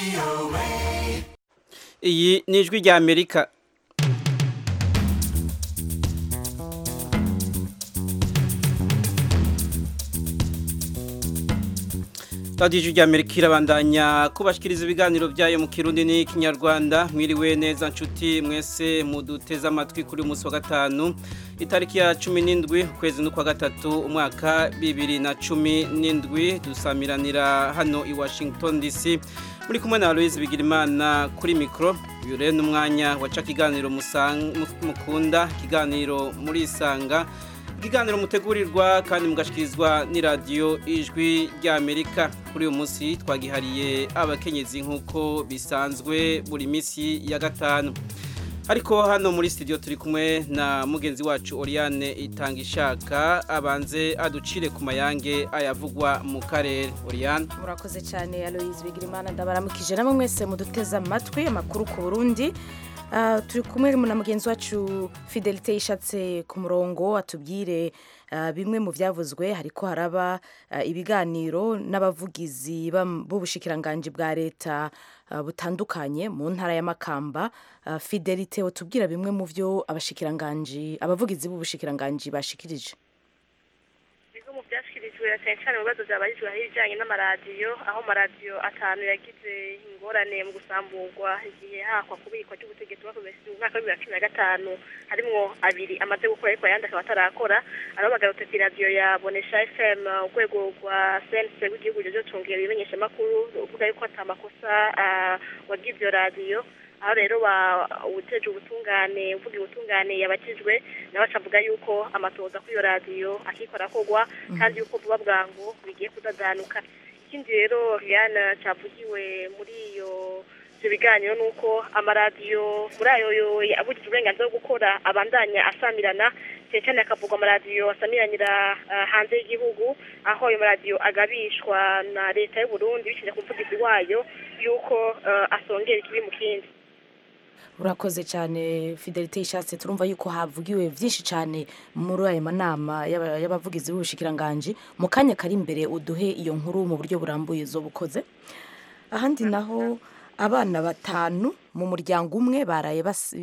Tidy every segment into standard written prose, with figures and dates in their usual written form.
Iyi ni ijwi rya Amerika. Radio rya Amerika irabandanya kubashikiriza ibiganiro byayo mu Kirundi n'Ikinyarwanda. Mwiriwe neza nshuti mwese muduteza amatwi kuri umunsi wa gatanu itariki ya 17 kwezi n'ukwa gatatu umwaka 2017 dusamiranira hano i Washington DC. Muri kumwe na Aloise Bigirimana kuri micro. Yure n'umwanya waca kiganiro mukunda kiganiro muri Isanga. Ikiganiro mutegurirwa kandi mugashikirizwa ni radio ijwi rya Amerika. Kuri uyu munsi twagihariye abakenyezi nkuko bisanzwe buri misi ya gatanu. Ariko hano muri studio turi kumwe na mugenzi wacu Oriane Itangishaka abanze aducire ku mayange ayavugwa mu karere. Oriane, murakoze cyane Aloise Bigirimana ndabaramukije namwe mwese muduteza amatwi amakuru ku Burundi. Turi kumwe na mugenzi wacu Fidelite Ishatse ku murongo atubwire bimwe mu byavuzwe hariko haraba ibiganiro n'abavugizi b'ubushikiranganje bwa leta butandukanye mu ntara ya Makamba. Fidelite utubwira bimwe mu byo abavugizi b'ubushikiranganje bashikirije. Mu byashikirijwe cyane mu bibazo byabajijwe hirya n'amaradiyo aho amaradiyo atanu yagize ingorane mu gusamburwa igihe hakwa kubikwa cy'ubutegetsi bakomeza umwaka wa 2015 harimo abiri amaze gukora ariko yandi akaba atarakora arabagarutse ku radio ya Bonesha FM urwego rwa CNC rw'igihugu cyo congera ibimenyesha makuru uvuga yuko atamakosa wagize iyo radio. Aho rero uteje ubutungane uvuga ubutungane yabakijwe nawe acavuga yuko amatoza kuri iyo radio akikora kogwa kandi yuko vuba bwangu bigiye kudadanuka. Ikindi rero Riana cavugiwe muri iyo biganiro nuko amaradiyo muri ayo abujije uburenganzira bwo gukora abandanya asamirana cyane akavugwa amaradiyo asamiranira hanze y'igihugu aho ayo maradiyo agabishwa na leta y'u Burundi bishije ku mvugizi wayo yuko asongera ikibi mu kindi. Urakoze cyane Fidelite Ishatse turumva yuko havugiwe byinshi cyane muri aya manama y'abavugizi b'ubushikiranganje. Mu kanya kari imbere uduhe iyo nkuru mu buryo burambuye zo bukoze. Ahandi naho abana batanu mu muryango umwe baraye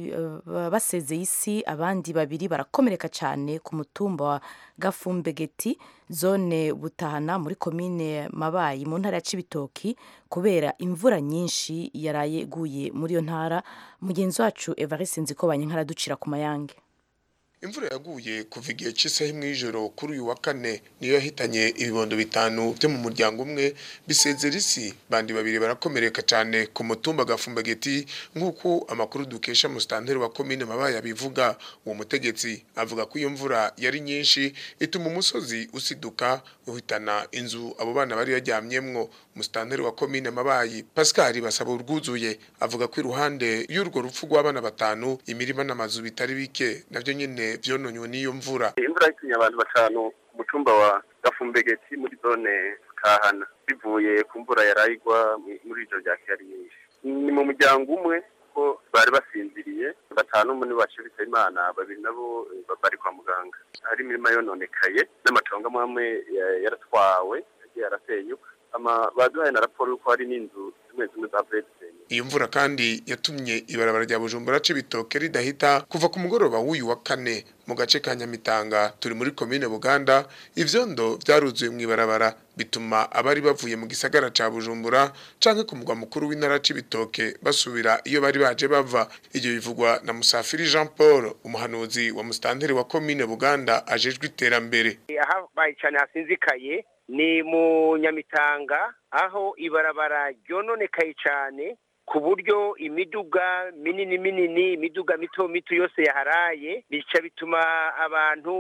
basezeye isi, abandi babiri barakomereka cyane ku mutumba wa Gafumbegeti zone Butahana muri komine Mabayi mu ntara ya Cibitoki kubera imvura nyinshi yaraye guye muri yo ntara. Mugenzi wacu Evariste Nzikobanye nkaraducira ku mayange. Imvura yaguye kuva igihe cy'isaha imwe y'ijoro kuri uyu wa kane niyo yahitanye ibibondo bitanu byo mu muryango umwe bisezera isi, bandi babiri barakomereka cyane ku mutumba Gafumbegeti nk'uko amakuru dukesha musitanteri wa komine Mabayi abivuga. Uwo mutegetsi avuga ko iyo mvura yari nyinshi ituma umusozi usiduka uhitana inzu abo bana bari yaryamyemwo. Musitanteri wa komine Mabayi Pascal basaba urwuzuye avuga ko iruhande y'urwo rupfu rw'abana batanu imirima n'amazu bitari bike navyo nyene vyononywe n'iyo mvura. Imvura ikinye abantu batanu mu cumba wa Gafumbegeti muri zone Kahana bivuye ku mvura yarayigwa muri ijoro rya kera nyinshi. Ni mu muryango umwe ko bari basinziriye batanu muri bashirika Imana babiri nabo bari kwa muganga. Hari imirima yononekaye n'amatongo amwe yaratwawe yarasenyuka. Baduhaye na raporo yuko hari n'inzu zimwe za Bretse. Iyo mvura kandi yatumye ibarabara rya Bujumbura Cibitoke ridahita kuva ku mugoroba w'uyu wa kane mu gace ka Nyamitanga turi muri komine Buganda. Ivyondo vyaruzuye mu ibarabara bituma abari bavuye mu gisagara ca Bujumbura canke ku mugwa mukuru w'intara Cibitoke basubira iyo bari baje bava. Ivyo bivugwa na Musafiri Jean Paul umuhanuzi wa musitanteri wa komine Buganda ajejwe iterambere. Aha bayicane hasinzikaye ni mu Nyamitanga aho ibarabara ryononekaye cyane ku buryo imiduga minini imiduga mito yose yaharaye bica bituma abantu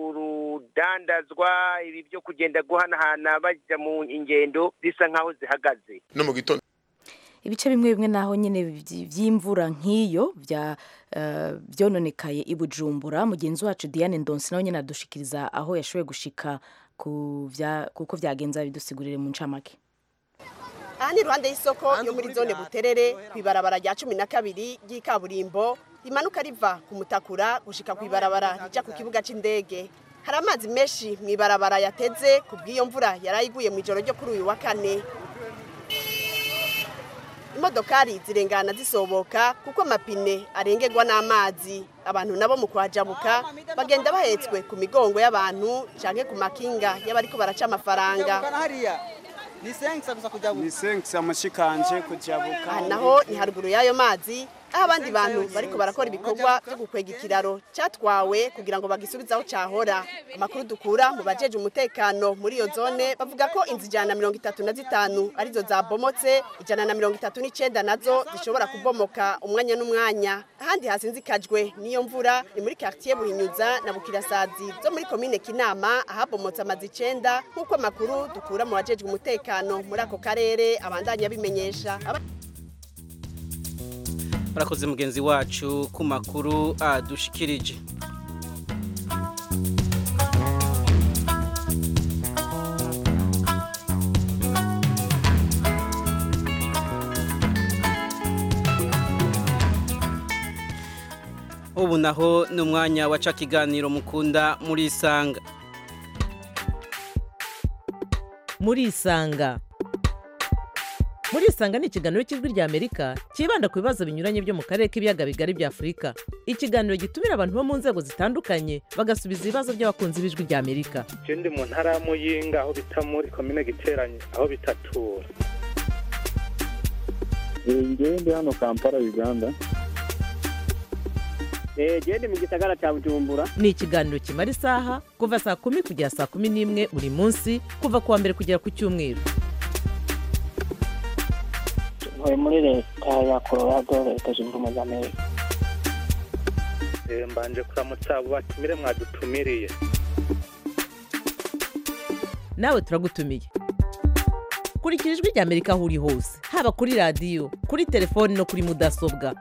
urudandazwa ibi byo kugenda guhanahana bajya mu ingendo bisa nkaho zihagaze. No mu gitondo ibice bimwe naho nyene vy'imvura nk'iyo vyononekaye i Bujumbura. Mugenzi wacu Diane Ndonsi naho nyene adushikiriza aho yashoboye gushika kuko vyagenza bidusigurire mu ncamake. Aha ni iruhande y'isoko yo muri zone Buterere kwibarabara rya 12 ry'ikaburimbo rimanuka riva ku Mutakura gushika kwibarabara rija ku kibuga c'indege. Hari amazi menshi mwibarabara yateze kubw'iyo mvura yarayiguye mu ijoro ryo kuri uyu wa kane. imodokari zirengana zisoboka kuko amapine arengerwa n'amazi. Abantu nabo mu kuhajabuka bagenda bahetswe ku migongo y'abantu canke ku makinga y'abariko baraca amafaranga. Ni sensa mushikanje kujabuka. Aha naho ni haruguru y'ayo mazi aho abandi bantu bariko barakora ibikorwa byo gukwega ikiraro cyatwawe kugira ngo bagisubizaho cyahora. Amakuru dukura mu bajeje umutekano muri iyo zone bavuga ko inzu 135 arizo zabomotse, 139 nazo zishobora kubomoka umwanya n'umwanya. Ahandi hasinzikajwe niyo mvura ni muri quartier Buhinyuza na Bukirasazi zo muri commune Kinama ahabomotse amazi 9 nkuko amakuru dukura mu bajeje umutekano muri ako karere abandanya bimenyesha. Barakoze mugenzi wacu ku makuru adushikirije. Ubu naho ni umwanya waca kiganiro mukunda muri Isanga. Muri Isanga ni ikiganiro cy'ijwi rya Amerika kibanda ku bibazo binyuranye byo mu karere k'ibiyaga bigari bya Afurika. Ikiganiro gitumira abantu bo mu nzego zitandukanye bagasubiza ibibazo by'abakunzi b'ijwi rya Amerika. Ndi mu ntara ya Muyinga aho bita muri commune Giteranye aho bitatura. Ndi hano Kampala Uganda. Ndi mu gisagara cya Bujumbura. Ni ikiganiro kimara isaha kuva saa 10 kugera saa 11 buri munsi kuva kuwa mbere kugera ku cyumweru. Muri leta ya Colorado leta zunze ubumwe za Amerika. Mbanje kuramutsa abo batumire mwadutumiriye. Nawe turagutumiye. Kurikira ijwi rya Amerika aho uri hose, haba kuri radio, kuri telefone no kuri mudasobwa.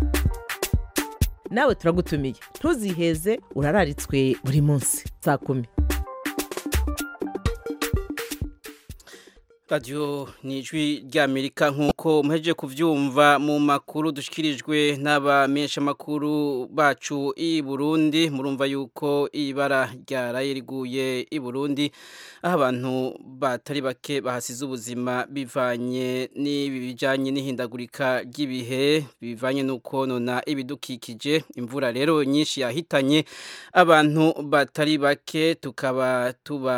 Nawe turagutumiye. Ntuziheze urararitswe buri munsi saa 10. Radio ni ijwi rya Amerika nkuko muheje kuvyumva mu makuru dushikirijwe n'abamesha makuru bacu i Burundi. Murumva yuko ibara ryaraye riguye i Burundi aho abantu batari bake bahasize ubuzima bivanye n'ibijanye n'ihindagurika ry'ibihe bivanye nuko nona ibidukikije. Imvura rero nyinshi yahitanye abantu batari bake tukaba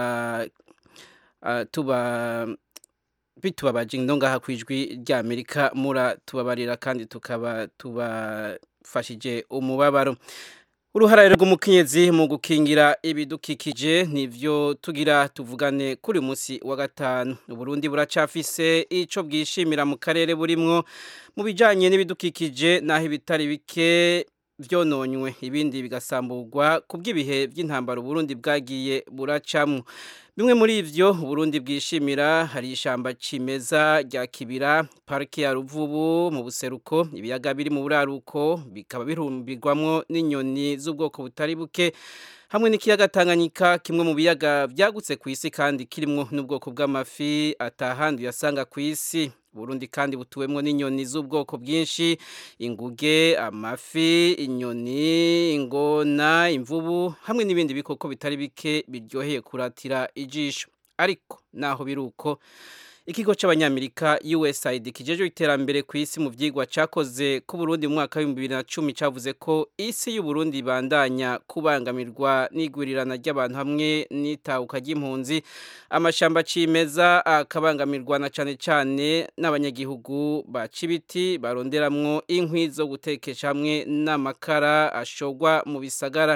bitubabaje ngaha kwijwi rya Amerika mura tubabarira kandi tukaba tubafashije umubabaro. Uruhara rw'umukenyezi mu gukingira ibidukikije nivyo tugira tuvugane kuri munsi wa gatanu. Burundi buracafise ico bwishimira mu karere burimwo mu bijanye n'ibidukikije naho ibitari bike vyononywe ibindi bigasamburwa kubw'ibihe by'intambara Burundi bwagiye buracamwe. Bimwe muri ivyo Burundi bwishimira hari ishamba cimeza rya Kibira, parike ya Ruvubu mu buseruko, ibiyaga biri mu buraruko bikaba birumbirwamwo n'inyoni z'ubwoko butari buke, hamwe n'ikiyaga Tanganyika kimwe mu biyaga vyagutse ku isi kandi kirimwo n'ubwoko bw'amafi atahandi yasanga ku isi. Burundi kandi butuwemwo n'inyoni z'ubwoko bwinshi, inguge, amafi, inyoni, ingona, imvubu hamwe n'ibindi bikoko bitari bike biryoheye kuratira ijisho. Ariko naho biruko ikigo c'abanyamerika USAID kijeje iterambere ku isi mu vyigwa cakoze ku Burundi mu mwaka wa 2010 cavuze ko isi y'u Burundi bandanya kubangamirwa n'igwirirana ry'abantu hamwe n'itahuka ry'impunzi, amashamba cimeza akabangamirwa na cane n'abanyagihugu baca ibiti baronderamwo inkwi zo gutekesha hamwe n'amakara ashogwa mu bisagara.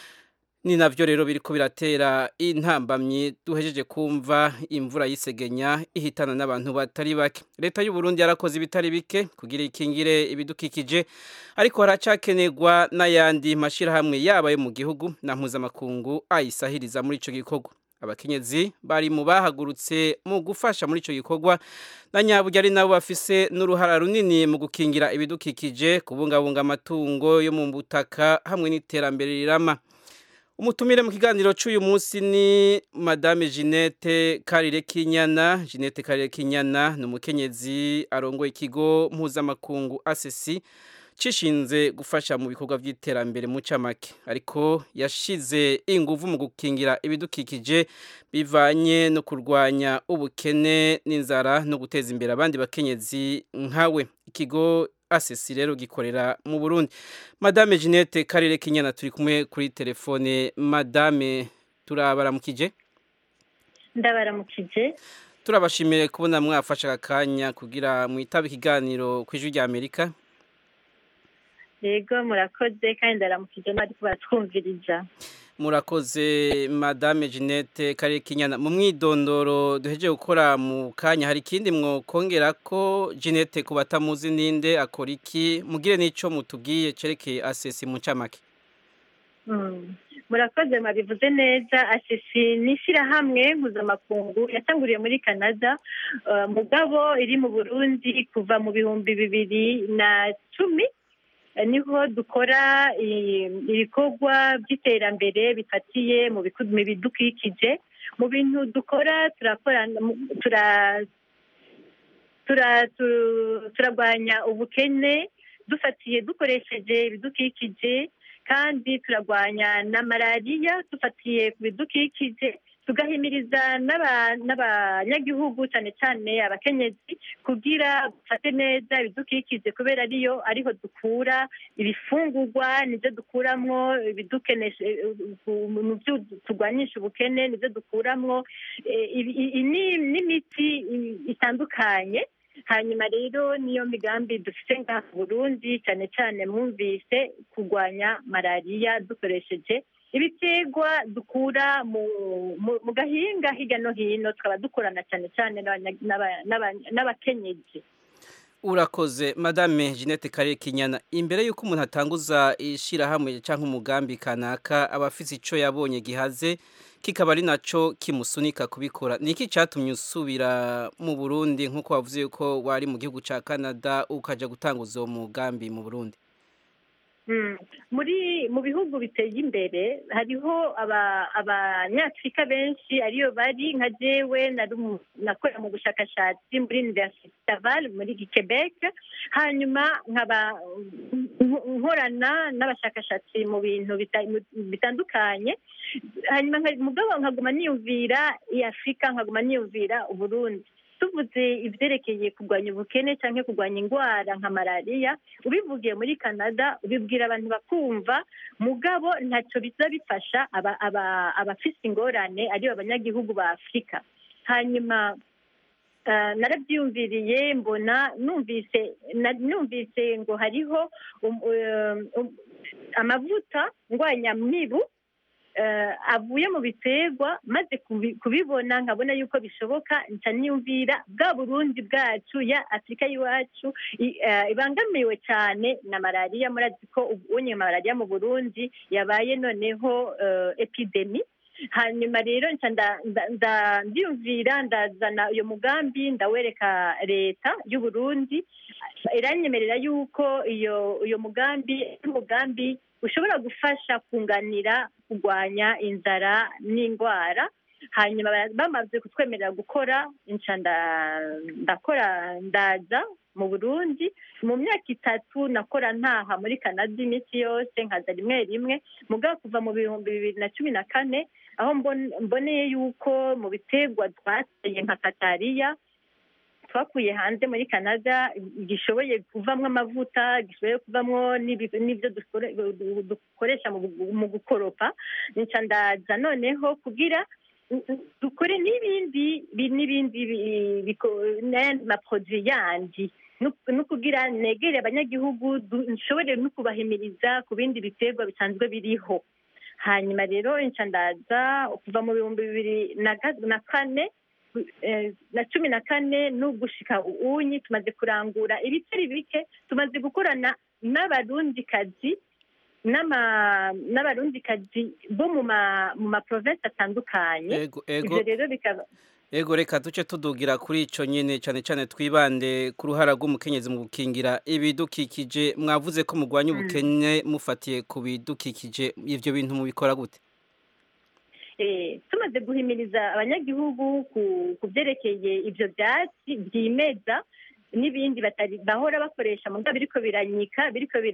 Ni navyo rero biriko biratera intambamye duhejeje kumva imvura yisegenya ihitana n'abantu batari bake. Leta y'u Burundi yarakoze ibitari bike kugira ikingire ibidukikije, ariko haracakenegwa n'ayandi mashirahamwe yabaye mu gihugu na mpuzamakungu ayisahiriza muri ico gikorwa. Abakenyezi bari mu bahagurutse mu gufasha muri ico gikorwa na nyaburya ari nabo bafise n'uruhara runini mu gukingira ibidukikije, kubungabunga amatungo yo mu butaka hamwe n'iterambere rirama. Umutumire mu kiganiro cy'uyu munsi ni Madame Jeanette Karirekinyana. Jeanette Karirekinyana ni umukenyezi arongoye ikigo mpuzamakungu ACC cishinze gufasha mu bikorwa by'iterambere mu camake ariko yashize inguvu mu gukingira ibidukikije bivanye no kurwanya ubukene n'inzara no guteza imbere abandi bakenyezi nkawe. Ikigo asesi rero gikorera mu Burundi. Madame Jeanette Karere Kinyana turi kumwe kuri telefone. Madame turabaramukije. Ndabaramukije. Turabashimire kubona mwafasha akanya kugira mwitabe ikiganiro ku Ijwi rya Amerika. Yego murakoze kandi ndaramukije n'abari kubatwumviriza. Murakoze Madame Jeanette Karere Kinyana. Mu mwidondoro duheje gukora mu kanya hari ikindi mwokongera ko Jeanette kubatamuzi ninde akora iki mugire nico mutubwiye cerekeye asesi mu camake. Murakoze mabivuze neza. asesi nishira hamwe mpuzamakungu yatanguriye muri Canada mugabo iri mu Burundi kuva mu 2010 niho dukora ibikorwa by'iterambere bifatiye mu bidukikije. Mu bintu dukora turagwanya ubukene dukoresheje ibidukikije kandi turagwanya na malariya dufatiye ku bidukikije, tugahimiriza n'abanyagihugu cyane cyane abakenyezi kugira bafate neza ibidukikije kubera ariho dukura ibifungurwa, nibyo dukuramwo ibidukenesha mu byo turwanyisha ubukene, nibyo dukuramwo n'imiti itandukanye. Hanyuma rero niyo migambi dufite nka Burundi cyane cyane mwumvise kurwanya malariya dukoresheje ibiterwa dukura mu gahinga hirya no hino, tukaba dukorana cyane cyane n'abakenyezi. Urakoze Madame Jeanette Karere Kinyana. Imbere yuko umuntu atanguza ishirahamwe canke umugambi kanaka abafise ico yabonye gihaze kikaba ari naco kimusunika kubikora, niki catumye usubira mu Burundi nkuko wavuze yuko wari mu gihugu ca Canada ukaja gutanguza uwo mugambi mu Burundi? Mu bihugu biteye imbere hariho abanyafrika benshi ariyo bari nka jewe nakora mu bushakashatsi muri Université Laval muri Quebec, hanyuma nkaba nkorana n'abashakashatsi mu bintu bitandukanye, hanyuma mugabo nkaguma niyumvira Afrika, nkaguma niyumvira Uburundi. Tuvuze ivyerekeye kurwanya ubukene canke kurwanya ingwara nka malariya, ubivugiye muri Canada ubibwira abantu bakumva, mugabo ntacyo biza bifasha abafise ingorane ariyo abanyagihugu ba Afrika. Hanyuma narabyumviriye mbona numvise ngo hariho amavuta ngwanyamibu avuye mu biterwa, maze kubibona nkabona yuko bishoboka, nca niyumvira bwa Burundi bwacu ya Afrika y'iwacu ibangamiwe cyane na malariya. Murazi ko ubunye malariya mu Burundi yabaye noneho epidemi. Hanyuma rero nca ndiyumvira ndazana uyo mugambi ndawereka leta y'u Burundi, iranyemerera yuko uyo mugambi ushobora gufasha kunganira kurwanya inzara n'ingwara. Hanyuma bamaze kutwemerera gukora, nca ndaza mu Burundi. Mu myaka 3 nakora ntaha muri Canada iminsi yose, nkaza rimwe mugabo kuva mu 2014 aho mboneye yuko mu biterwa twateye nka katariya twakuye hanze muri Canada gishoboye kuvamwo amavuta, gishoboye kuvamwo n'ibyo dukoresha mu gukoropa, nca ndaza noneho kugira dukore n'ibindi maproduit yandi no kugira negere abanyagihugu, nshobore no kubahimiriza ku bindi biterwa bisanzwe biriho. Hanyuma rero nca ndaza kuva mu 2014 na 14 n'ugushika unyi tumaze kurangura ibitari bike, tumaze gukorana n'abarundikazi bo mu ma province atandukanye. Ivyo rero bikaba reka duce tudugira kuri ico nyene cyane cyane twibande ku ruhara rw'umukenyezi mu gukingira ibidukikije. Mwavuze ko mugwanya ubukene mufatiye ku bidukikije, ivyo bintu mubikora gute? Tumaze guhimiriza abanyagihugu ku byerekeye ibyo byatsi byimeza, n'ibindi bahora bakoresha mu ngabo biriko biranyika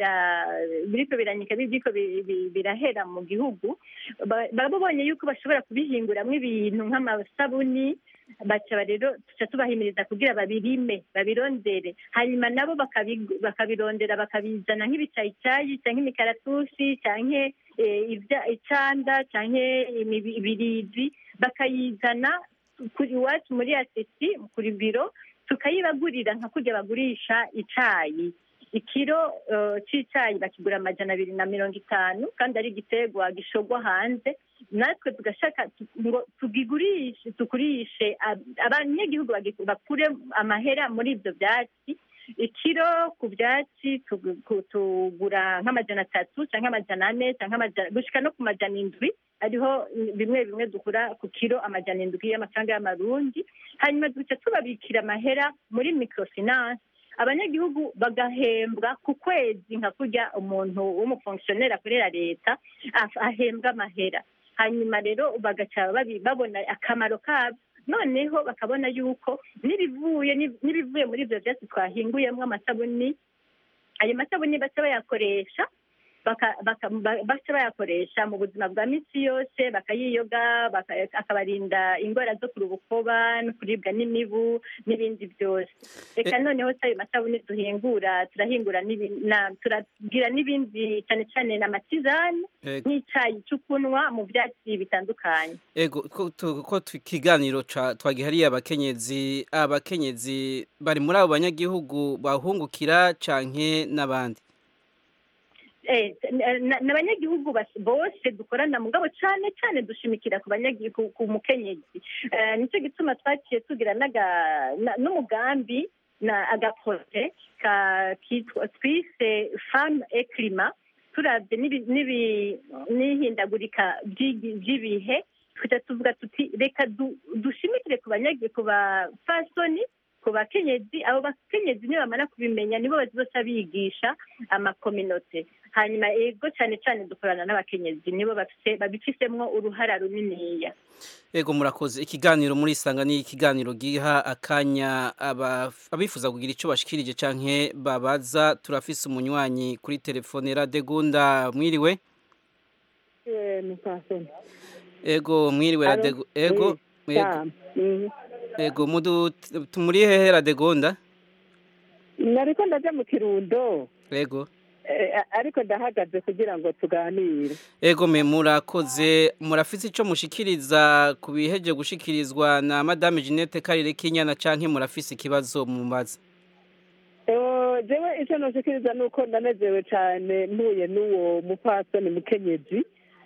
birahera mu gihugu babonye yuko bashobora kubihinguramwo ibintu nk'amasabuni baca rero tuca tubahimiriza kugira babirondere hanyuma nabo bakabirondera bakabizana nk'ibicayicayi canke imikaratusi canke icanda canke ibirizi bakayizana kuri iwacu muri asesi kuri biro tukayibagurira nka kurya bagurisha icayi ikiro c'icayi bakigura 250 kandi ari igiterwa gishogwa hanze natwe tugashaka ngo tugurishe abanyagihugu bakure amahera muri ivyo vyatsi ikiro ku byatsi tugura nk'amajana 3 canke amajana 4 canke gushika no ku majana 7 ariho bimwe dukura ku kiro amajana 7 y'amafaranga y'amarundi hanyuma duca tubabikira amahera muri microfinance abanyagihugu bagahembwa ku kwezi nka kurya umuntu w'umufonctionnaire akorera leta ahembwa amahera hanyuma rero bagaca babona akamaro kabyo noneho bakabona yuko n'ibivuye muri ibyo byatsi twahinguyemo amasabuni ayo masabuni baca bayakoresha baca bayakoresha mu buzima bwa minsi yose bakayiyoga akabarinda indwara zo ku rubukoba no kuribwa n'imibu n'ibindi byose reka noneho ayo masabuni turahingura turagira n'ibindi cyane cyane n'amatizane nk'icyayi cyo kunywa mu byatsi bitandukanye ego ko ikiganiro twagihariye abakenyezi bari muri abo banyagihugu bahungukira canke n'abandi n'abanyagihugu bose dukorana mugabo cyane cyane dushimikira ku mukenyezi nicyo gituma twaciye tugira n'umugambi agaproje twise femme et climat turavye n'ihindagurika ry'ibihe tuca tuvuga tuti reka dushimikire ku bafasoni ku bakenyezi abo bakenyezi nibo bamara kubimenya nibo bazoca bigisha amakominote hanyuma ego cyane cyane dukorana n'abakenyezi nibo babifisemwo uruhara runiniya ego murakoze ikiganiro muri isanga ni ikiganiro giha akanya abifuza kugira icyo bashikirije canke babaza turafise umunywanyi kuri telefone Radegunda mwiriwe ego mwiriwe ego tumuri hehe Radegunda nariko ndaje mu Kirundo ego ariko ndahagaze kugira ngo tuganire ego murakoze murafise ico mushikiriza kubiheje gushikirizwa na Madame Jeanette Karirekinyana canke murafise ikibazo mumaze jewe ico noshikiriza nuko ndanezewe cane mpuye n'uwo mupfasoni mukenyezi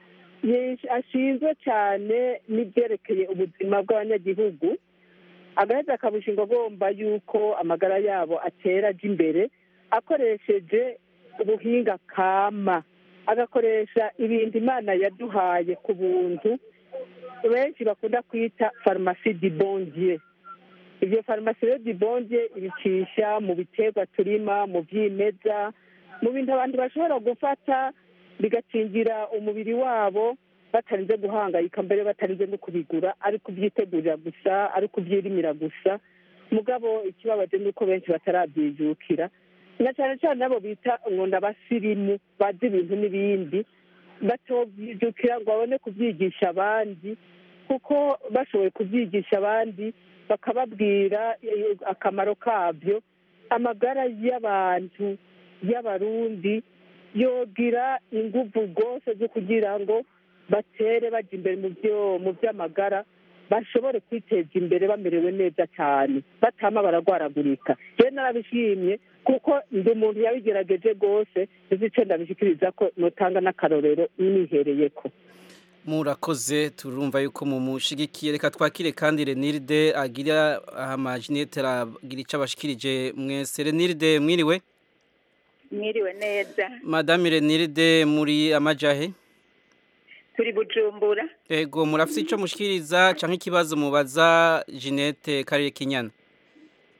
ashinzwe cyane n'ibyerekeye ubuzima bw'abanyagihugu agaheza akabushinga agomba yuko amagara yabo atera aja imbere akoresheje ubuhinga kama agakoresha ibintu Imana yaduhaye ku buntu benshi bakunda kwita pharmacie du bon Dieu ivyo pharmacie du bon Dieu ibicisha mu biterwa turima mu vyimeza mu bintu abantu bashobora gufata bigacingira umubiri wabo batarinze guhangayika mbere batarinze no kubigura ari kubyitegurira gusa ari kubyirimira gusa mugabo ikibabaje nuko benshi batarabyijukira na cyane cyane nabo bita ngo ndabasirimu bazi ibintu n'ibindi batobyijukira ngo babone kubyigisha abandi kuko bashoboye kubyigisha abandi bakababwira akamaro kabyo amagara y'abantu y'abarundi yogira inguvu rwose zo kugira ngo batere bajya imbere mu by'amagara bashobore kwiteza imbere bamerewe neza cyane batama baragwaragurika rero narabishimye kuko ndi umuntu yabigerageje rwose izi icyo ndabishikiriza ko notanga n'akarorero nihereyeko murakoze turumva yuko mumushigikiye reka twakire kandi Renilde agira Jeanette agira icyo abashikirije mwese Renilde mwiriwe mwiriwe neza Madame Renilde muri amajahe turi Bujumbura ego murafite icyo mushikiriza canke ikibazo mubaza Jeanette Karirekinyana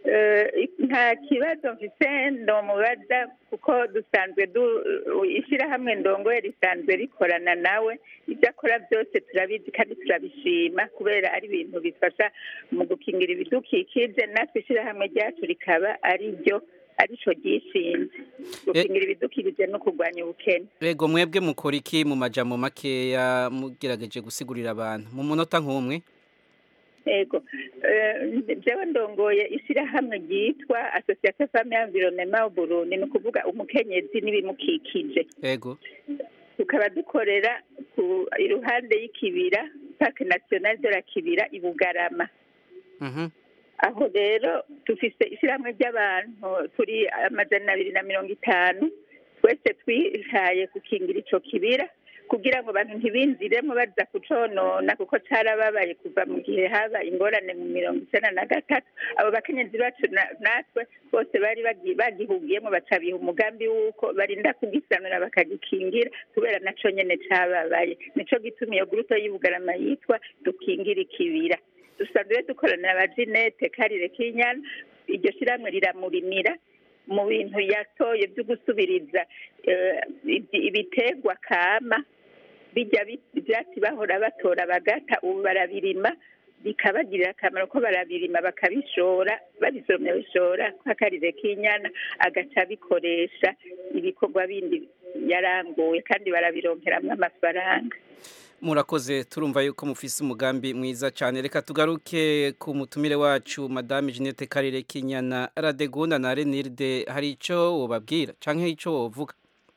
nta kibazo mfite ndomubaza kuko dusanzwe ishyirahamwe ndongoye risanzwe rikorana nawe ibyo akora byose turabizi kandi turabishima kubera ari ibintu bifasha mu gukingira ibidukikije natwe ishyirahamwe ryacu rikaba arico ryishinze gukingira ibidukikije no kurwanya ubukene. Yego mwebwe mukora iki mu majambo makeya mugerageje gusigurira abantu mu munota nk'umwe? Yego jewe ndongoye ishyirahamwe ryitwa Association Femme Environnement au Burundi, ni ukuvuga umukenyezi n'ibimukikije. Yego tukaba dukorera iruhande y'ikibira Parc National de la Kibira i Bugarama. Aho rero dufise ishyirahamwe ry'abantu turi 250 twese twihaye gukingira ico kibira kugira ngo abantu ntibinziremo baza kuconona kuko carababaye kuva mu gihe haba ingorane mu 1993. Abo bakenyezi bacu natwe bose bari bagihugiyemo bacabiha umugambi w'uko barinda kugisanura bakagikingira kubera naco nyene cababaye. Nico gituma iyo gurupe y'Ibugarama yitwa dukingira ikibira. Dusanzwe dukorana na Jeanette Karire Kinyana, iryo shyirahamwe riramurimira mu bintu yatoye byo gusubiriza ibitegwa kama bijya ibyatsi bahora batora bagata ubu barabirima bikabagirira akamaro ko barabirima bakabishora babisoromye bishora kwa Karire Kinyana agaca bikoresha ibikorwa bindi yaranguye kandi barabironkeramwo amafaranga. Murakoze turumva yuko mufise umugambi mwiza cyane. Reka tugaruke ku mutumire wacu Madame Jeanette Karire Kinyana. Radegunda na Renilde hari ico wobabwira canke ico wovuga?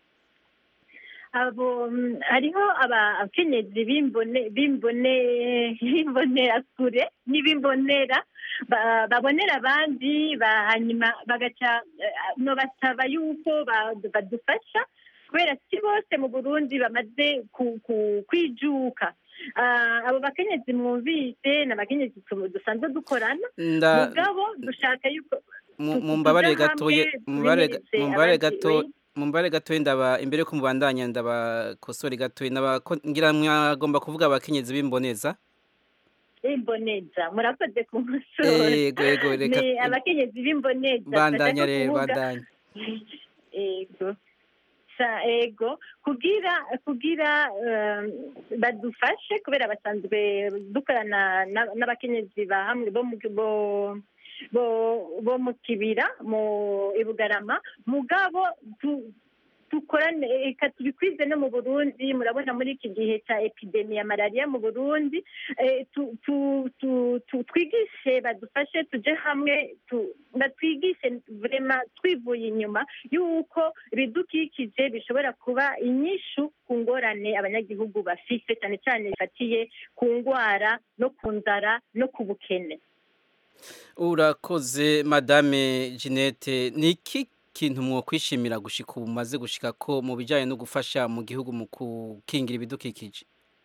Abo hariho abakenyezi bimbonera kure n'ibimbonera babonera abandi hanyuma bagaca no basaba yuko badufasha kubera si bose mu Burundi bamaze kwijuka. Abo bakenyezi mwumvise n'abakenyezi dusanzwe dukorana mugabo dushaka yuko mumbabare gatoye ndaba imbere ko mubandanya ndabakosore gatoye ngira mwagomba kuvuga abakenyezi b'imboneza. Imboneza murakoze ku musoro. Yego reka abakenyezi b'imboneza bandanya rero bandanya. Ego kugira badufashe kubera basanzwe dukorana n'abakenyezi ba hamwe bo mu kibira mu Ibugarama mugabo dukorane eka tubikwize no mu Burundi. Murabona muri iki gihe cya epidemi ya malaria mu Burundi twigishe badufashe tuje hamwe batwigishe vrema twivuye inyuma yuko ibidukikije bishobora kuba inyishu ku ngorane abanyagihugu bafise cyane cyane bifatiye ku ngwara no ku nzara no ku bukene. Urakoze Madame Jeanette, niki kintu mwokwishimira gushika ubu maze gushika ko mu bijanye no gufasha mu gihugu mu kukingira ibidukikije?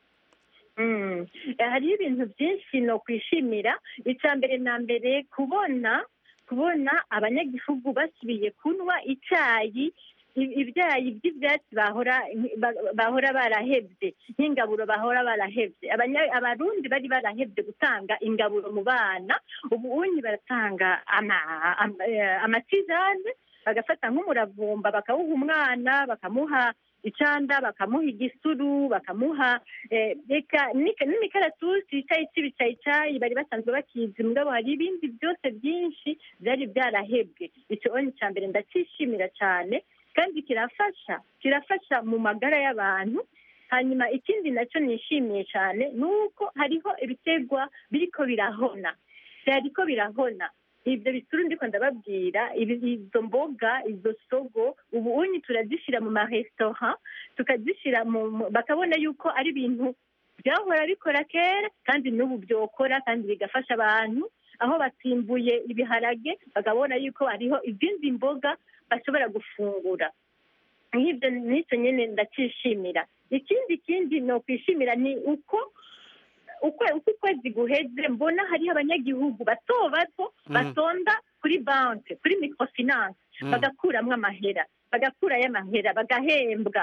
Hari ibintu byinshi no kwishimira. Icambere na mbere kubona abanyagihugu basubiye kunwa icyayi ibyayi by'ibyatsi bahora barahevye nk'ingaburo bahora barahevye. Abarundi bari barahevye gutanga ingaburo mu bana, ubu unyi baratanga amatizane bagafata nk'umuravumba bakawuha umwana bakamuha icanda bakamuha igisuru bakamuha reka n'imikaratusi icayi bari basanzwe bakizi mugabo hari ibindi byose byinshi byari byarahebwe. Ico onye cambere ndacishimira cyane kandi kirafasha mu magara y'abantu. Hanyuma ikindi nacyo nishimiye cyane nuko hariho ibitegwa biriko birahona ibyo bisuru ndiko ndababwira izo mboga izo sogo ubu unyi turazishira mu marestaurant tukazishira bakabona yuko ari ibintu byahora bikora kera kandi n'ubu byokora kandi bigafasha abantu aho batsimbuye ibiharage bakabona yuko hariho izindi mboga bashobora gufungura. Nk'ibyo nicyo nyene ndacishimira. Ikindi no kwishimira ni uko ukwezi guheze mbona hariho abanyagihugu bato batonda kuri banki kuri microfinance bagakuramwo amahera bagahembwa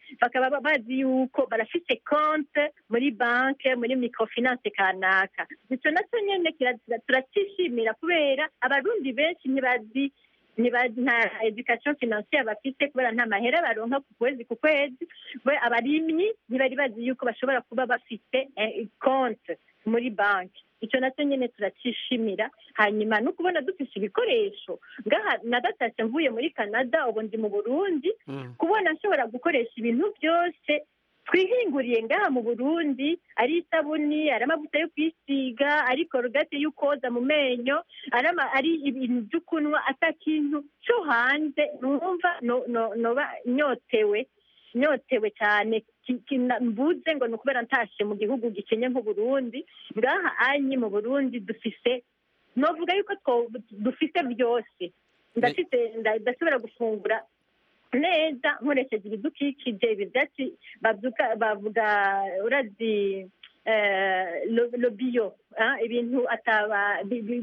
bakaba bazi yuko barafite konte muri banke muri microfinance kanaka. Icyo nacyo nyene turakishimira kubera abarundi benshi ntibazi nta education financière bafite kubera nta mahera baronka ku kwezi abarimyi ntibari bazi yuko bashobora kuba bafite konte muri banki. Icyo nacyo nyine turakishimira. Hanyuma no kubona dufite ibikoresho ngaha nadatashye mvuye muri Canada ubu ndi mu Burundi kubona nshobora gukoresha ibintu byose twihinguriye ngaha mu Burundi, ari isabuni, ari amavuta yo kwisiga, ari korogate yo koza mu menyo, ari ibintu byo kunywa, atakintu cyo hanze numva noba nyotewe cyane mbuze ngo nukubera ntashe mu gihugu gikenye nk'u Burundi. Ngaha anyi mu Burundi dufise novuga yuko dufise byose, ndashobora gufungura neza nkoresheje ibidukikije ibyatsi bavuga urazi lo bio ibintu ataba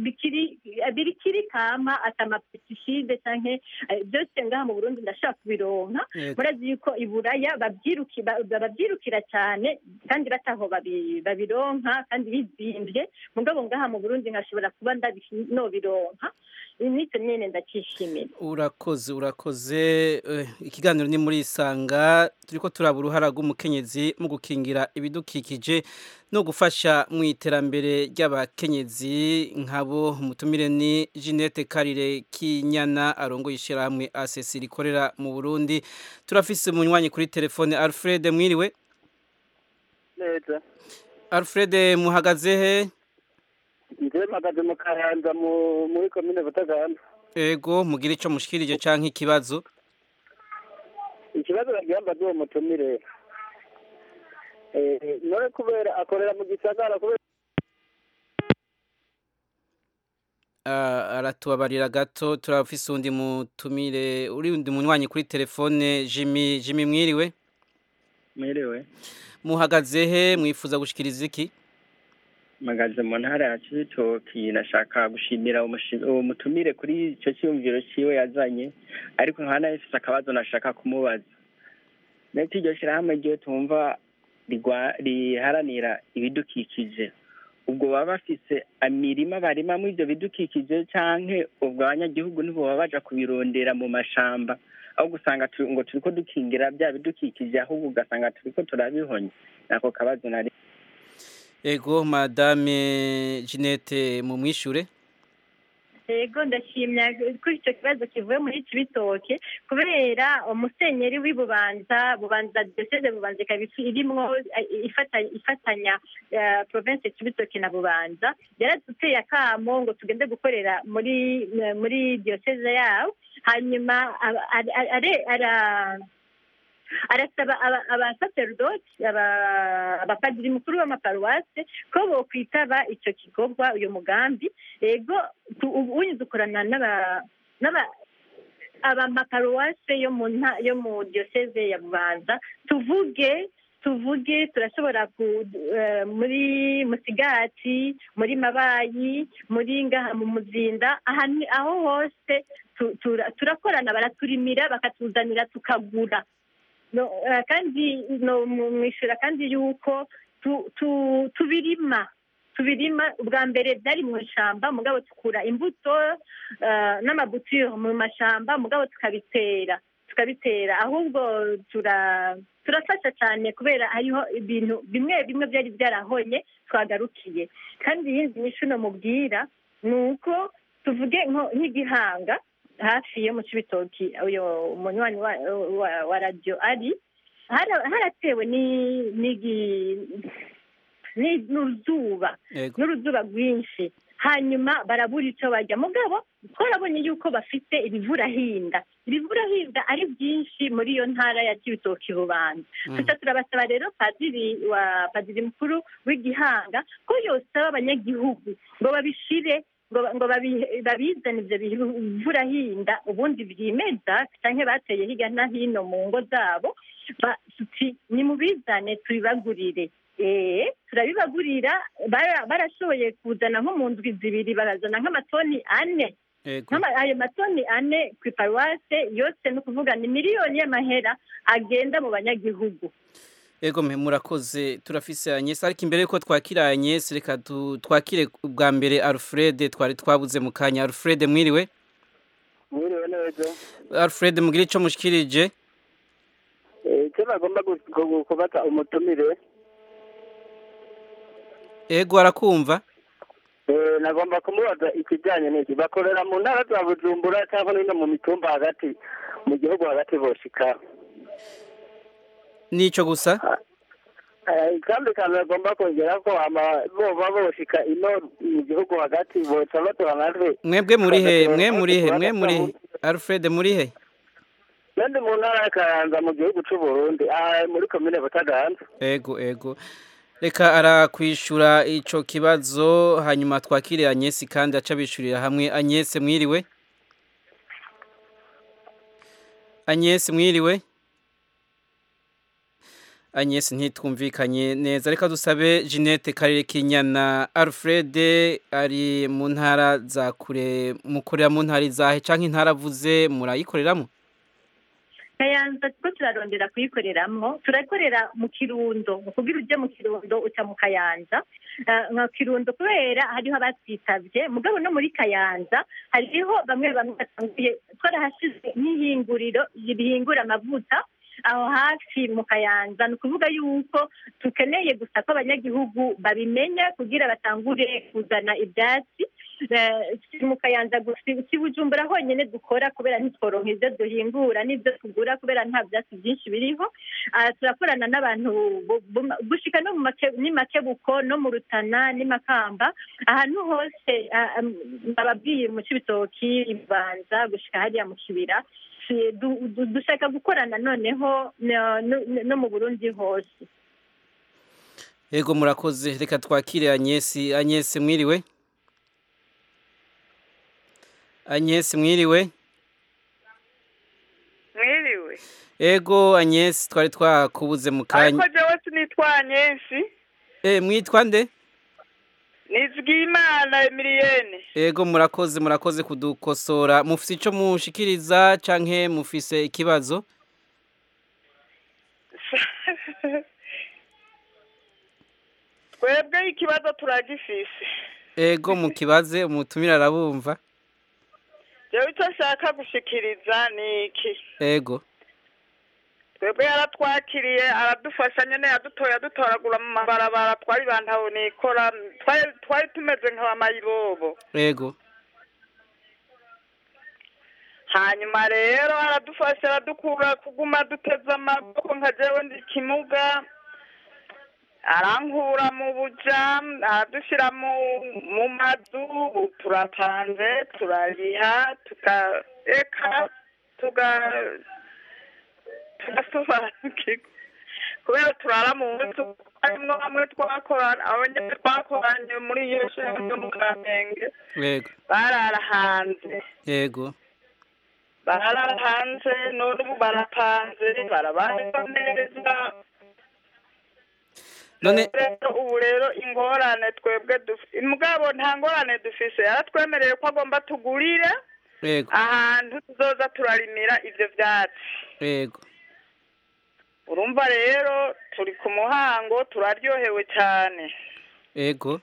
bikiri kama atama pesticide canke byose ngaha mu Burundi ndashaka kubironka. Murazi yuko iburaya babyirukira cyane kandi bataho babironka kandi bizimvye, mugabo ngaha mu Burundi nkashobora kuba nobironka. Nitwe nyene ndakishimira. Urakoze. Ikiganiro ni muri Isanga, turiko turaba uruhara rw'umukenyezi mu gukingira ibidukikije no gufasha mu iterambere ry'abakenyezi nkabo. Umutumire ni Jeanette Karire Kinyana arongoye ishirahamwe ACC rikorera mu Burundi. Turafise umunywanyi kuri telefone. Alfred, mwiriwe? Neza. Alfred, muhagaze he? Nje mpagaze mu Kayanza muri komine Butaganda. Ego, mugira ico mushikirije canke ikibazo? Ikibazo bagamba do mutumire. None kubera akorera mu gisagara kubera aratubabarira gato. Turafise undi mutumire uri undi munywanyi kuri telefone. Jimmy mwiriwe? Mwiriwe. Muhagaze he, mwifuza gushikiriza iki? Magaze mu ntara ya Cibitoki. Nashaka gushimira uwo mutumire kuri icyo cyumviro ciwe yazanye, ariko nkana ifise akabazo nashaka kumubaza. Neti iryo shirahamwe ryo tumva riharanira ibidukikije, ubwo baba bafise imirima barima mu ivyo bidukikije canke ubwo abanyagihugu nibo baba baja kubirondera mu mashamba, aho gusanga ngo turiko dukingira bya bidukikije ahubwo ugasanga turiko turabihonye? Nako kabazo nari. Ego, Madame Jeanette mumwishure. Ego, ndashimya kuri icyo kibazo kivuye muri Cibitoke kubera umusenyeri w'Ibubanza diocese Bubanza ikaba irimwo ifatanya province Cibitoke na Bubanza, yaraduteye akamo ngo tugende gukorera muri diocese yabo. Hanyuma arasaba abasaserodoti abapadiri mukuru w'amaparuwase ko bokwitaba icyo kikorwa, uyu mugambi. Ego, unyuze ukorana abamaparuwase yo mu diocese ya Bubanza, tuvuge turashobora muri Musigati, muri Mabayi, muri ngaha mu Muzinda, aho hose turakorana, baraturimira bakatuzanira tukagura. Kandi mwishura kandi yuko tubirima ubwa mbere byari mu ishamba, mugabo tukura imbuto n'amabuture mu mashamba, mugabo tukabitera. Ahubwo turafasha cyane kubera hariho ibintu bimwe byari byarahonye twagarukiye. Kandi yindi mishuno mubwira nuko tuvuge nk'igihanga hafi yo mu Cibitoki, uyo umunywanyi wa radio ari haratewe n'uruzuba rwinshi, hanyuma barabura icyo bajya. Mugabo twarabonye yuko bafite ibivurahinda ari byinshi muri iyo ntara ya Cibitoki Bubanza. Turabasaba rero padiri mukuru w'igihanga ko yosaba abanyagihugu ngo babishire ngo babizane ibyo bivurahinda ubundi byimeza cyangwa bateye hirya no hino mu ngo zabo, ni mubizane tubibagurire. Turabibagurira, barashoboye kuzana nko mu ndwi zibiri barazana nk'amatoni 4 ayo matoni ane ku iparuwase yose ni ukuvuga ni miliyoni y'amahera agenda mu banyagihugu. Ego murakoze turafise Agnes ariko imbere yuko twakira Agnes reka twakire ubwa mbere Alfred twari twabuze mu kanya. Alfred mwiriwe? Mwiriwe neza. Alfred mugire ico mushikirije? Icyo bagomba kubata umutumire. Ego arakumva? Nagomba kumubaza ikijyanye n'iki bakorera mu ntara za Bujumbura cyangwa no mu mitumba hagati mu gihugu hagati boshika. Nico gusa? Kandi bagomba kongera ko boba boshika ino mu gihugu hagati boca batoranajwe. Mwebwe muri Alfred muri he? Nende mu ntara ya Kayanza mu gihugu cy'u Burundi muri komine Butaganzwa. Ego. Reka arakwishura ico kibazo hanyuma twakire Agnes kandi acabishurira hamwe. Agnes mwiriwe? Agnes mwiriwe? Agnes ntitwumvikanye neza reka dusabe Jeanette Karere Kinyana. Alfred ari mu ntara za kure mukorera mu ntara zahe canke intara avuze murayikoreramo? Kayanza two turarondera kuyikoreramwo turakorera mu Kirundo kugira uje mu Kirundo uca mu Kayanza nka Kirundo kubera hariho abatitavye mugabo no muri Kayanza hariho bamwe batangiye twarahashize n'ihinguriro rihingura amavuta aho hafi mu Kayanza ni kuvuga yuko tukeneye gusa ko abanyagihugu babimenya kugira batangure kuzana ibyatsi mu Kayanza gusa si Bujumbura honyine dukora kubera ntitworonka ibyo duhingura n'ibyo tugura kubera nta byatsi byinshi biriho turakorana n'abantu gushika no mu Makebuko no mu Rutana n'Imakamba ahantu hose bababwiye mu Cibitoki Ibanza gushika hariya mu Kibira dushaka gukorana noneho no mu Burundi hose. Ego murakoze reka twakire Agnes mwiriwe? Agnes mwiriwe? Mwiriwe. Ego Agnes twari twakubuze mu kanya. Ariko jewe sinitwa Agnes. Mwitwa nde? Nizigimana Emilienne. Ego murakoze kudukosora. Mufise ico mushikiriza canke mufise ikibazo? Twebwe ikibazo turagifise. Ego mukibaze umutumira arabumva. Jewe icyo nshaka gushikiriza ni iki? Ego. Twebwe yaratwakiriye aradufasha nyene yadutoya dutoragura mu mabarabara twari bantaho nikora twari tumeze nk'abamayibobo. Ego. Hanyuma rero aradufasha aradukura kuguma duteza amaboko nka jewe ndi kimuga arankura mu buja aradushyira mu mazu turapanze turariha tugasobanukirwa kubera turara mu nzu harimwo hamwe twakoranye muri iyo shuri yo mu Kamenge barara hanze. Yego. Barara hanze none ubu barapanze barabayeho neza. None ubu rero ingorane twebwe mugabo nta ngorane dufise yaratwemereye ko agomba tugurire ahantu tuzoza turarimira ivyo vyatsi. Yego. Urumva rero turi ku muhango turaryohewe cyane. Ego.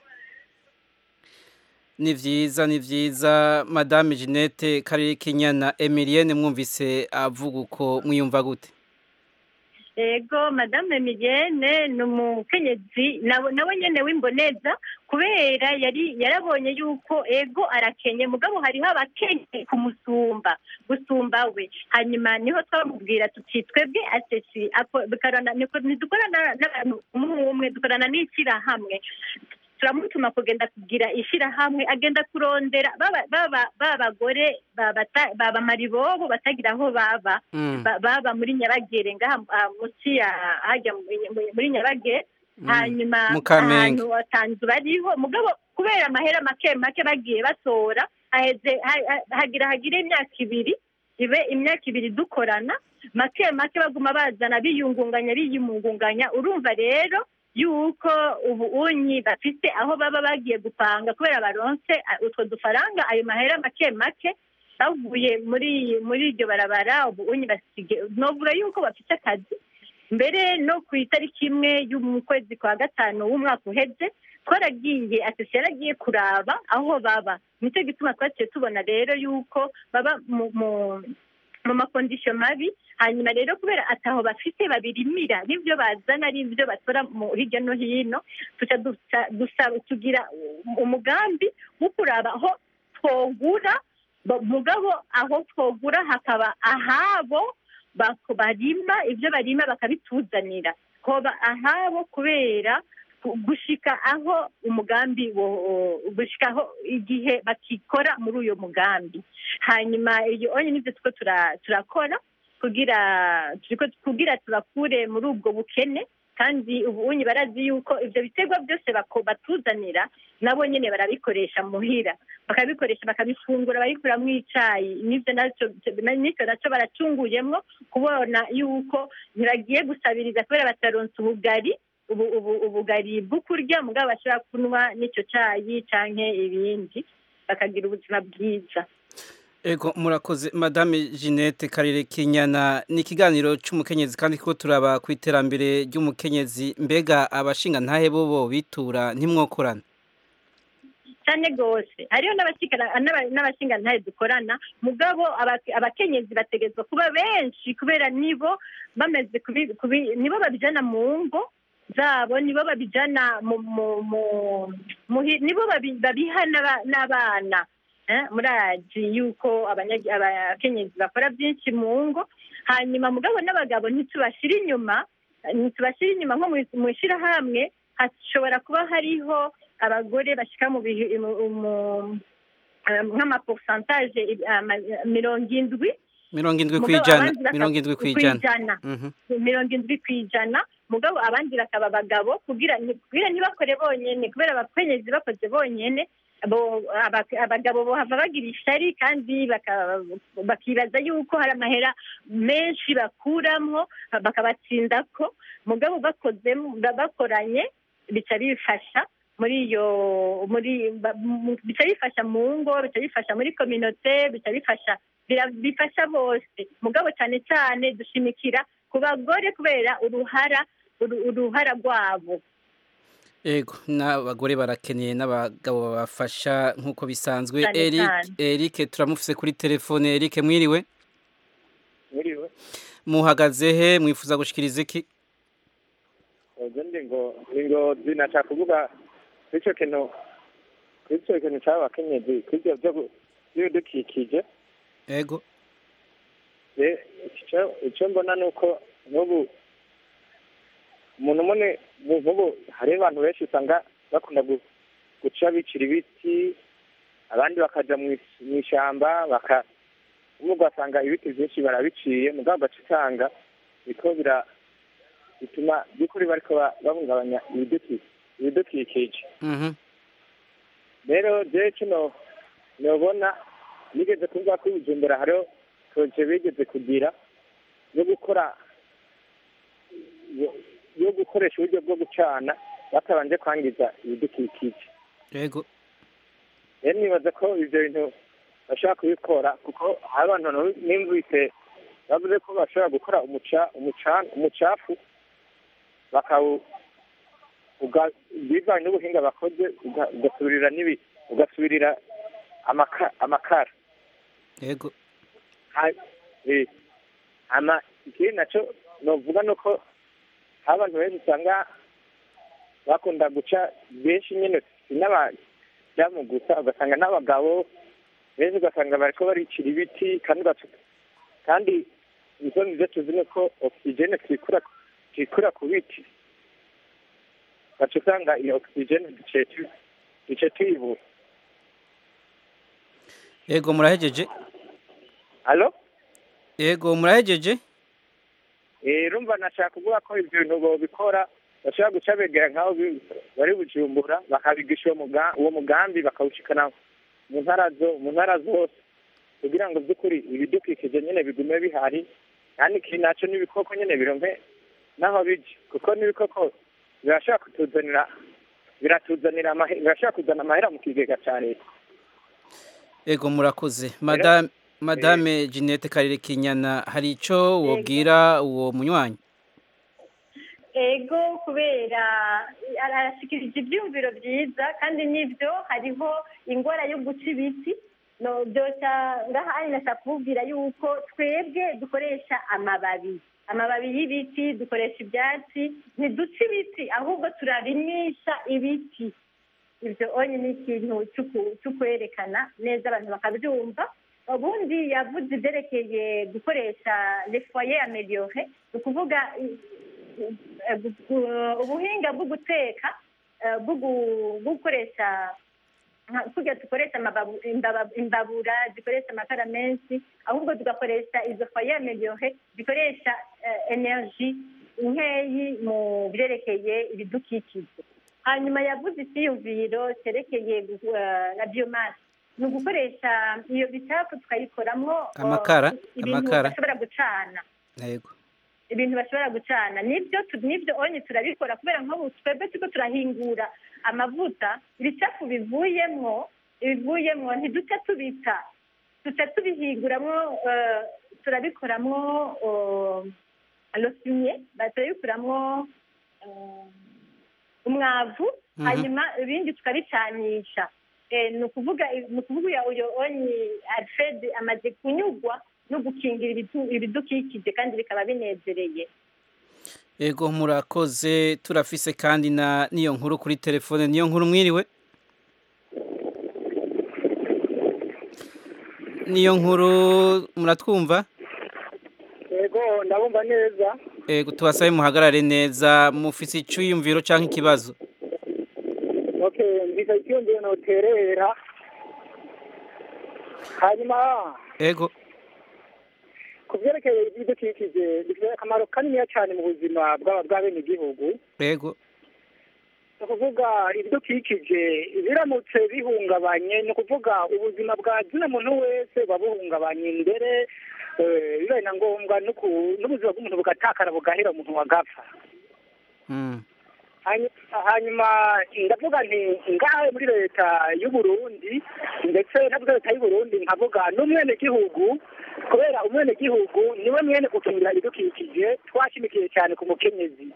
Ni vyiza Madame Jeanette Karere Kinyana. Emilienne mwumvise avuga uko mwiyumva gute? Ego Madame Emilienne numukenyezi nawe nyene w'imboneza kubera yarabonye yuko ego arakenye mugabo hariho abakenye kumusumba gusumba we hanyuma niho twamubwira tuti twebwe asesi bikarana ntidukorana n'abantu umwe dukorana n'ikira hamwe turamutuma kugenda kugira ishira hamwe agenda kurondera babagore baba maribobo batagira aho baba muri Nyabagere ngaha muci hajya muri Nyabagere hanyuma ahantu watanzu bariho mugabo kubera amahera make bagiye batora hagire imyaka ibiri dukorana make baguma bazana biyungunganya urumva rero yuko ubu unyi bafite aho baba bagiye gupanga kubera baronse utwo dufaranga ayo mahera make make bavuye muri iryo barabara ubu unyi novuga yuko bafite akazi mbere no ku itariki imwe y'ukwezi kwa gatanu w'umwaka uheze twaragiye asosiye yaragiye kuraba aho baba nicyo gituma twaciye tubona rero yuko baba mu makondisiyo mabi hanyuma rero kubera ataho bafite babirimira n'ibyo bazana ari ibyo batora hirya no hino tugira umugambi wo kuraba aho twogura mugabo aho twogura hakaba ahabo barima ibyo barima bakabituzanira hoba ahabo kubera gushika aho umugambi gushika aho igihe bakikora muri uyo mugambi hanyuma iyo onye nivyo tuko turakora kugira turakure muri ubwo bukene kandi ubu unyi barazi yuko ivyo biterwa byose batuzanira nabo nyene barabikoresha muhira bakabikoresha bakabifungura babikuramwo icayi n'ivyo naco baracunguyemwo kubona yuko ntiragiye gusabiriza kubera bataronse ubugari ubugari bwo kurya mugabo bashobora kunywa n'icyo cayi canke ibindi bakagira ubuzima bwiza. Ego murakoze Madame Jeanette Karire Kinyana ni ikiganiro c'umukenyezi kandi ko turaba ku iterambere ry'umukenyezi mbega abashinga ntahe bobo bitura ntimwokorana cyane gose hariyo n'abashinga ntahe dukorana mugabo abakenyezi bategezwa kuba benshi kubera nibo bameze nibo babijana mu ngo zabo nibo babijana nibo babiha n'abana muraji yuko abakenyezi bakora byinshi mu ngo hanyuma mugabo n'abagabo ntitubashira inyuma nko mu ishyirahamwe hashobora kuba hariho abagore bashika mu nk'amaporsantaje 70 70% mugabo abandi bakaba abagabo kugira ntibakore bonyene kubera abakenyezi bakoze bonyene abagabo bohava bagira ishari kandi bakibaza yuko hari amahera menshi bakuramwo bakabatsindako mugabo bakoranye bica bifasha bica bifasha mu ngo bica bifasha muri communauté bica bifasha bose mugabo cyane cyane dushimikira ku bagore kubera uruhara rwabo. Ego n'abagore barakeneye n'abagabo babafasha nk'uko bisanzwe. Eric turamufise kuri telefone. Eric mwiriwe? Mwiriwe. Muhagaze he mwifuza gushikiriza iki? Ngo zinashaka kuvuga icyo kintu cy'abakenyezi kw'ibyo by'ibidukikije. Ego. Icyo mbona ni uko n'ubu umuntu umwe nk'ubu hari abantu benshi usanga bakunda guca bicira ibiti abandi bakaja mu ishyamba ugasanga ibiti byinshi barabiciye mugabo ugaca usanga biko bituma by'ukuri bariko bahungabanya ibidukikije. Rero jewe kino nobona nigeze kuvuga ko Bujumbura hariho proje bigeze kugira yo gukoresha uburyo bwo gucana batabanje kwangiza ibidukikije. Yego. Rero nibaza ko ivyo bintu bashobora kubikora kuko hari abantu nimvise bavuze ko bashobora gukora umucafu bivanye n'ubuhinga bakoze ugasubirira amakara. Yego. Ikindi naco novuga nuko abantu benshi usanga bakunda guca benshi nyene n'abajamu gusa ugasanga n'abagabo benshi ugasanga bariko baricira ibiti kandi ivyo nivyo tuzi nuko oxygene twikura ku biti gaca usanga iyo oxygene duce tuyibura. Ego murahejeje? Allo? Ego murahejeje? Rumva nashaka kuvuga ko ibyo bintu bobikora bashobora guca begera nk'aho bari Bujumbura bakabigisha uwo mugambi bakawushikana mu ntara zose kugira ngo by'ukuri ibidukikije nyene bigume bihari kandi ikindi naco n'ibikoko nyene bironke naho bije kuko n'ibikoko birashobora kuzana amahera mu kigega cya leta. Ego murakoze. Madame Jeanette Karekinyana, hari icyo wobwira uwo munywanyi? Ego, kubera arashikirije ibyumviro byiza kandi n'ibyo hariho ingwara yo guca ibiti. No byose ngaha nashaka kubwira yuko twebwe dukoresha amababi y'ibiti, dukoresha ibyatsi, ntiduca ibiti ahubwo turarimisha ibiti. Ibyo onye ni ikintu cyo kwerekana neza abantu bakabyumva. Ubundi yavuze ibyerekeye gukoresha les foyers améliorés, ni ukuvuga ubuhinga bwo guteka bwo gukoresha kugira dukoresha imbabura zikoresha amakara menshi, ahubwo tugakoresha izo foyers améliorés zikoresha energy nkeyi mu byerekeye ibidukikije. Hanyuma yavuze icyiyumviro cyerekeye na biomasse, ni ugukoresha iyo bicafu tukayikoramwo ibintu bashobora gucana. Yego, ibintu bashobora gucana nibyo onye turabikora, kubera nk'ubu twebwe turiko turahingura amavuta, ibicafu bivuyemwo ntiduca tubita, duca tubihinguramwo, turabikoramwo losimiye, turabikoramwo umwavu, hanyuma ibindi tukabicanisha. Ni ukuvuga uyo onye Alfred amaze kunyugwa no gukingira ibidukikije kandi bikaba binezereye. Ego murakoze. Turafise kandi niyo nkuru kuri telefone. Niyo nkuru mwiriwe? Niyo nkuru muratwumva? Ego ndabumva neza. Ego tubasabe muhagarare neza, mufise iciyumviro canke ikibazo? Okay, mfise iciyumviro noterera. Hanyuma ego kuvyerekeye ibidukikije bifite akamaro kanini cyane mu buzima bw'abenegihugu. Ego ni ukuvuga ibidukikije biramutse bihungabanye, ni ukuvuga ubuzima bwa zina muntu wese babuhungabanye, mbere bibaye na ngombwa n'ubuzima bw'umuntu bugatakara bugahera umuntu wagapfa. Hanyuma ndavuga nti ngahe muri leta y'u Burundi, ndetse navuga leta y'u Burundi nkavuga n'umwenegihugu, kubera umwenegihugu niwe mwene gukingira ibidukikije, twashimikiye cyane ku mukenyezi.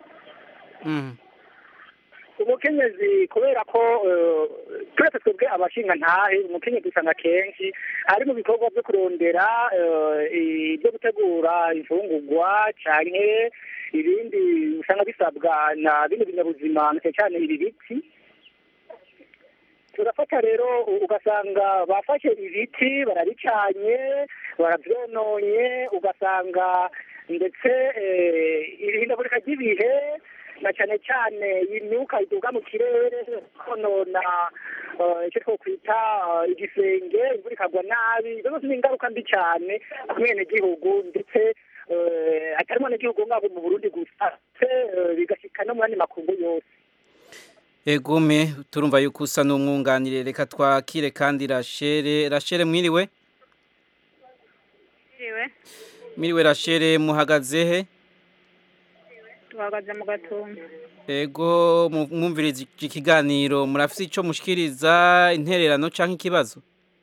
Umukenyezi kubera ko twese twebwe abashinga ntahe, umukenyezi usanga kenshi ari mu bikorwa byo kurondera byo gutegura imfungurwa canke ibindi usanga bisabwa na bino binyabuzima, cyane ibi biti. Turafata rero ugasanga bafashe ibiti barabicanye, baravyononye, ugasanga ndetse ihindagurika ry'ibihe na cyane cyane imyuka iduga mu kirere konona icyo twokwita igisenge, imvura ikagwa nabi. Izo ni ingaruka mbi cyane ku benegihugu, ndetse atari umwenegihugu ngabo mu Burundi gusa, bigashika no mu yandi makungu yose. Egume, turumva yuko usa n'umwunganire. Reka twakire kandi Rachere mwiriwe? Mwiriwe Rachere, muhagaze he? Tuhagaze mu Gatumba. Ego mwumviriza ikiganiro, murafise ico mushikiriza, intererano canke ikibazo?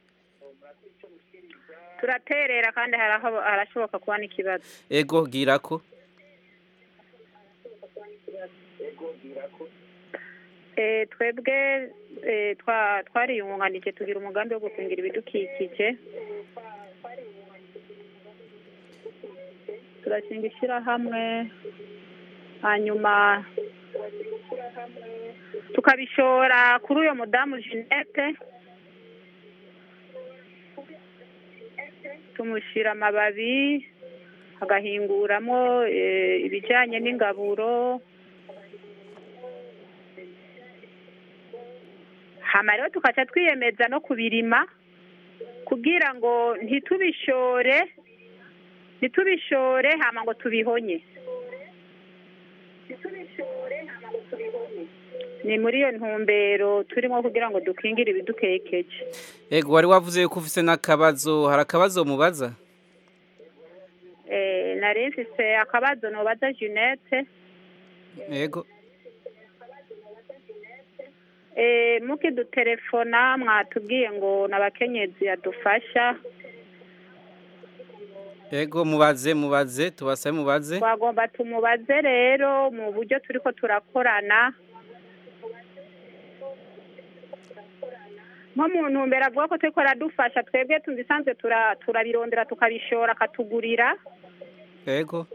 Turaterera kandi harashoboka kuba n'ikibazo. Ego girako. Twebwe twariyunganije tugira umugambi wo gukingira ibidukikije. Turashinga ishyirahamwe, hanyuma tukabishora kuri uyo mudamu Jeanette, tumushyira amababi agahinguramo ibijyanye n'ingaburo. Hama rero tukaca twiyemeza no kubirima kugira ngo ntitubishore hama ngo tubihonye. Ni muri iyo ntumbero turimo kugira ngo dukingire ibidukekeje. Ego wari wavuze yuko ufise n'akabazo, hari akabazo mubaza? Nari mfise akabazo nobaza Jeanette. Ego. mukidutelefona mwatubwiye ngo n'abakenyezi yadufasha. Ego mubaze tubasabe mubaze. Twagomba tumubaze rero mu buryo turiko turakorana. Nko mu ntumbero avuga ko turiko aradufasha twebwe tubisanzwe turabirondera tukabishora akatugurira. Ego.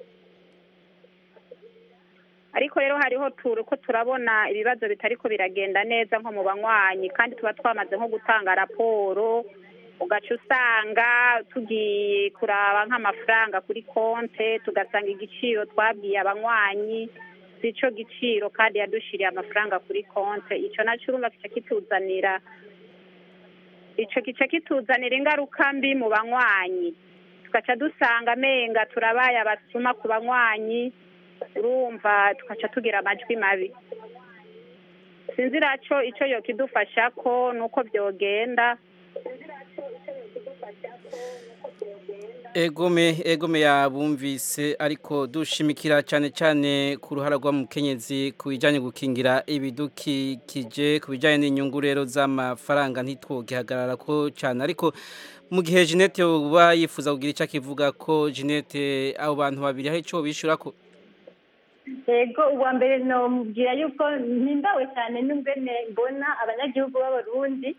Ariko rero hariho turiko turabona ibibazo bitariko biragenda neza nko mu banywanyi kandi tuba twamaze nko gutanga raporo ugaca usanga tugiye kuraba nk'amafaranga kuri konte tugasanga igiciro twabwiye abanywanyi sico giciro kandi yadushiriye amafaranga kuri konte ico naco urumva kica kituzanira ingaruka mbi mu banywanyi tugaca dusanga menga turabaye abasuma ku banywanyi urumva tugaca tugira amajwi mabi sinzira co ico yokidufasha ko nuko vyogenda. Egome yabumvise ariko dushimikira cyane ku ruhara rwa mukenyezi ku bijyanye gukingira ibidukikije ku bijyanye n'inyungu rero z'amafaranga ntitwogihagarara ko cyane ariko mu gihe Jeanette uba yifuza kugira icyo akivuga ko Jeanette abo bantu babiri aho icyo bishyura ko yego uwa mbere nomubwira yuko mpimbawe cyane n'ubwene mbona abanyagihugu b'abarundi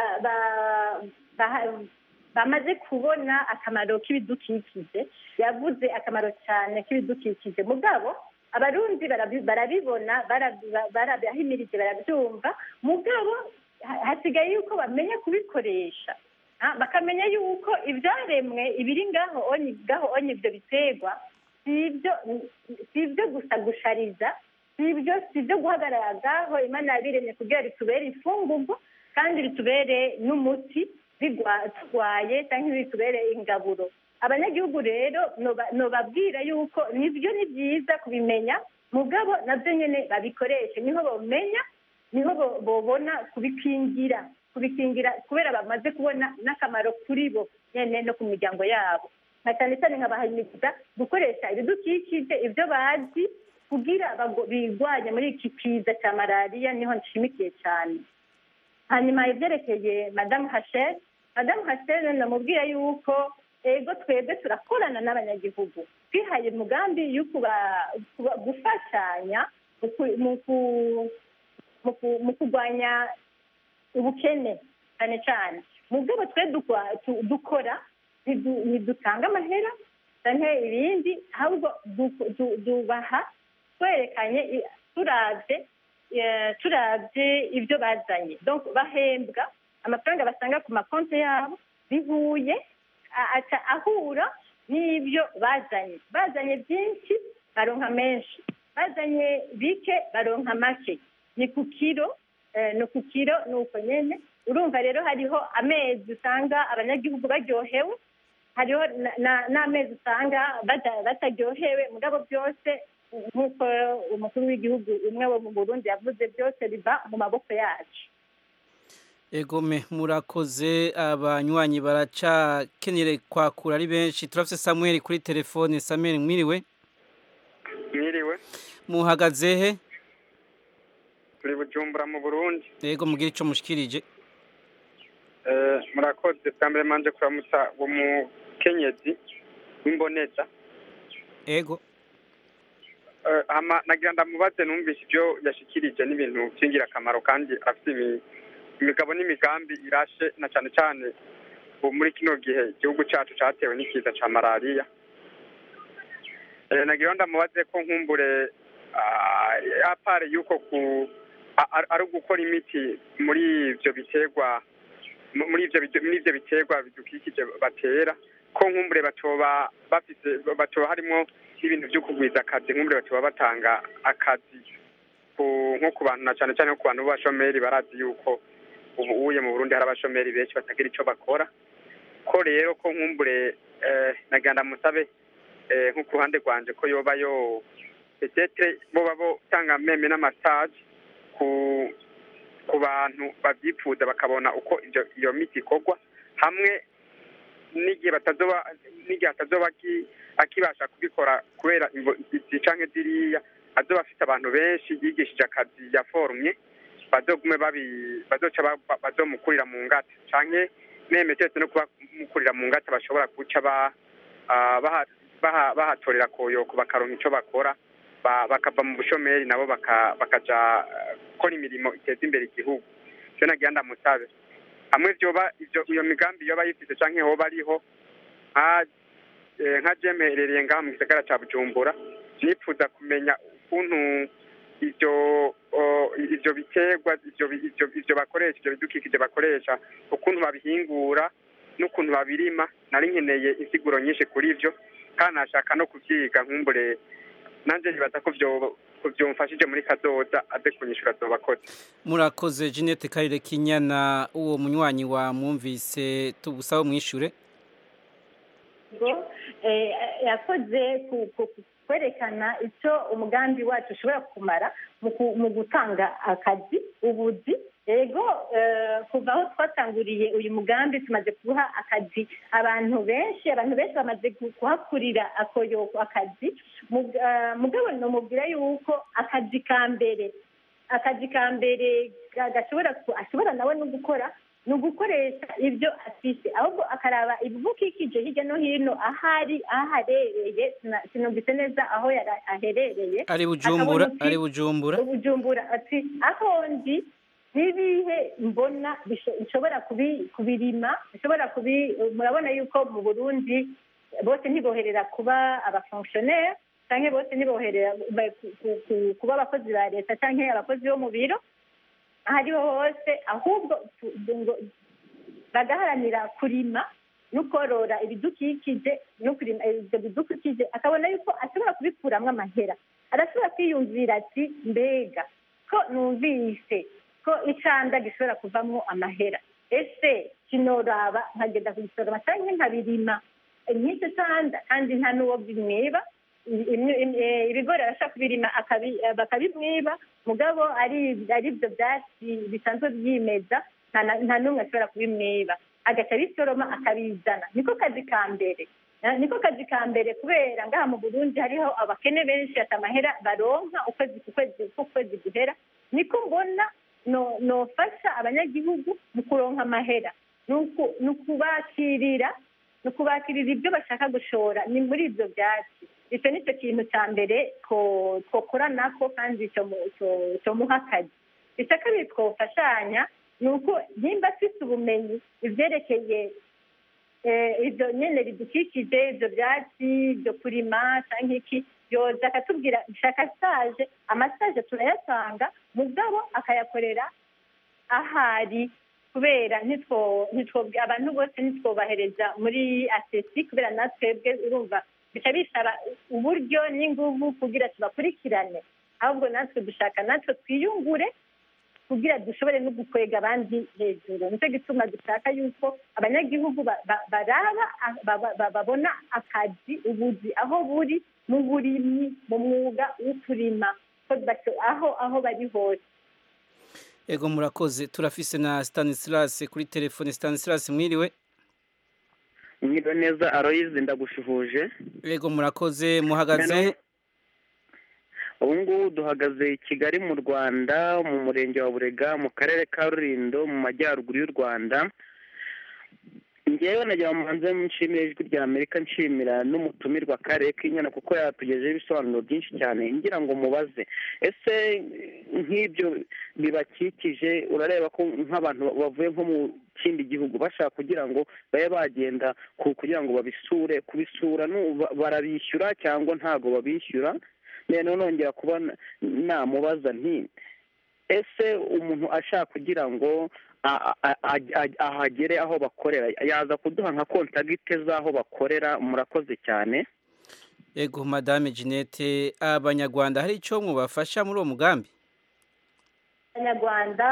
bamaze kubona akamaro k'ibidukikije yavuze akamaro cyane k'ibidukikije mugabo abarundi barabibona barabihimirije barabyumva mugabo hasigaye yuko bamenya kubikoresha bakamenya yuko ibyaremwe ibiri ngaho onye ibyo biterwa si ibyo gusa gushariza si ibyo guhagarara ngaho Imana yabiremye kugira bitubere ifungurwa kandi bitubere n'umuti turwaye cyangwa bitubere ingaburo. Abanyagihugu rero nobabwira yuko nibyo ni byiza kubimenya mugabo nabyo nyene babikoreshe niho bamenya niho bobona kubikingira kubera bamaze kubona n'akamaro kuri bo nyene no ku miryango yabo na cyane cyane nk'abahimiriza gukoresha ibidukikije ibyo bazi kugira bigwanye muri iki kiza cya malariya niho nshimikiye cyane. Hanyuma ibyerekeye Madame Hachel namubwira yuko ego twebwe turakorana n'abanyagihugu twihaye umugambi yo gufashanya mu kurwanya ubukene cyane cyane mugabo twe dukora ntidutanga amahera cyane ibindi ahubwo dubaha twerekanye turavye ibyo bazanye donc bahembwa amafaranga basanga ku makonti yabo bihuye aca ahura n'ibyo bazanye byinshi baronka menshi bazanye bike baronka make ni ku kiro nuko nyene urumva rero hariho amezi usanga abanyagihugu baryohewe hariho n'amezi usanga bataryohewe mugabo byose nk'uko umukuru w'igihugu umwe wo mu Burundi yavuze byose biva mu maboko yacu. Egome murakoze abanywanyi baracakenere kwakura ari benshi turafise Samuel kuri telefone. Samuel mwiriwe muhagaze he? Turi Bujumbura mu Burundi. Yego mugira ico mushikirije. Murakoze twambere manje kuramutsa wo mukenyezi w'imboneza. Ego nagira ndamubaze numvise ibyo yashikirije n'ibintu byingira akamaro kandi afite imigabo n'imigambi irashe na cyane cyane muri kino gihe igihugu cyacu cyatewe n'ikiza cya malariya. Nagira ndamubaze ko nkumbure apare yuko ari gukora imiti muri ibyo biterwa muri ibyo biterwa bidukikije batera ko nkumbure batoba harimo ibintu byo kugwiza akazi nkumbure batoba batanga akazi nko ku bantu na cyane cyane ku bantu b'abashomeri barazi yuko ubu uye mu Burundi hari abashomeri benshi batagira icyo bakora ko rero ko nkumbure naganda musabe nko ku ruhande rwanje ko yoba yo peut-être bo tanga meme n'amassage ku bantu babyifuza bakabona uko iyo miti ikorwa hamwe n'igihe atazoba akibasha kubikora kubera canke ziriya azoba afite abantu benshi yigishije akazi yaforumye bazogume bazoca bazomukurira mu ngata canke nemetetse no kuba mukurira mu ngata bashobora guca bahatorera koyoko bakaronka ico bakora bakava mu bushomeri nabo bakaja gukora imirimo iteza imbere igihugu cyo nagira ndamusabe hamwe vyoba iyo migambi yoba yifise canke hoba ariho nka jemerereye ngaha mu gisagara ca Bujumbura nipfuza kumenya ukuntu ivyo biterwa ivyo bakoresha ivyo bidukikije bakoresha ukuntu babihingura n'ukuntu babirima nari nkeneye insiguro nyinshi kuri ivyo kandi nashaka no kuvyiga nkumbure nanje nibaza ko vyomfashije muri kazoza aze kunyishura zobakoze. Murakoze Jeanette Karire Kinyana, uwo munywanyi wa mwumvise tubusaba mwishure. Yakoze kwerekana icyo umugambi wacu ushobora kumara mu gutanga akazi ubuzi. Ego kuva aho twatanguriye uyu mugambi tumaze kuha akazi abantu benshi bamaze kuhakurira akazi mugabo nomubwira yuko akazi ka mbere ashobora nawe no gukora ni ugukoresha ibyo afise ahubwo akaraba ibimukikije hirya no hino aharereye sinumvise neza aho aherereye ari Bujumbura ati aho ndi nibihe mbona bishobora kubirima bishobora murabona yuko mu Burundi bose ntiboherera kuba abafonctionnaire canke bose ntiboherera kuba abakozi ba leta canke abakozi bo mu biro ahariho hose ahubwo bagaharanira kurima no korora ibidukikije no kurima ibyo bidukikije akabona yuko ashobora kubikuramwo amahera arashobora kwiyumvira ati mbega ko numvise ko icanda gishobora kuvamwo amahera ese kinoraba nkagenda kugisoroma canke nkabirima nk'icyo canda kandi nta n'uwo bimwiba ibigori arashaka kubirima bakabimwiba mugabo ari ibyo byatsi bisanzwe byimeza nta n'umwe ashobora kubimwiba agaca bisoroma akabizana niko kazi ka mbere kubera ngaha mu Burundi hariho abakene benshi ati amahera baronka ukwezi guhera niko mbona nofasha abanyagihugu mu kuronka amahera ni ukubakirira ibyo bashaka gushora ni muri ibyo byatsi icyo ni cyo kintu cya mbere twokora nako kandi cyomuha akazi icya kabiri twofashanya ni uko nimba afite ubumenyi ibyerekeye ibyo nyine bidukikije ibyo byatsi ibyo kurima cyangwa iki yoza akatubwira ishaka stage amasaje turayatanga mugabo akayakorera ahari kubera abantu bose ntitwobahereza muri asesi kubera natwebwe urumva bica bisaba uburyo n'inguvu kugira tubakurikirane ahubwo natwe dushaka natwe twiyungure kugira dushobore no gukwega abandi hejuru nicyo gituma dushaka yuko abanyagihugu baraba babona akazi ubuzi aho buri mu burimyi mu mwuga wo kurima aho bari hose. Ego murakoze turafise na Stanislas kuri telefone. Stanislas mwiriwe? Mwiriwe neza Aloyize ndagushuhuje. Ego murakoze muhagaze? Ubu ngubu duhagaze i Kigali mu Rwanda mu murenge wa Burega mu karere ka Rulindo mu majyaruguru y'u Rwanda. Ngewe nagira muhanze nshimira ijwi rya Amerika nshimira n'umutumirwa Karere Kinyana kuko yatugejeho ibisobanuro byinshi cyane ngira ngo mubaze ese nk'ibyo bibakikije urareba ko nk'abantu bavuye nko mu kindi gihugu bashaka kugira ngo babe bagenda kugira ngo kubisura barabishyura cyangwa ntago babishyura none nongera kuba namubaza nti ese umuntu ashaka kugira ngo ahagere aho bakorera yaza kuduha nka kontagite z'aho bakorera murakoze cyane. Ego Madame Jeanette abanyarwanda hari icyo mubafasha muri uwo mugambi? Abanyarwanda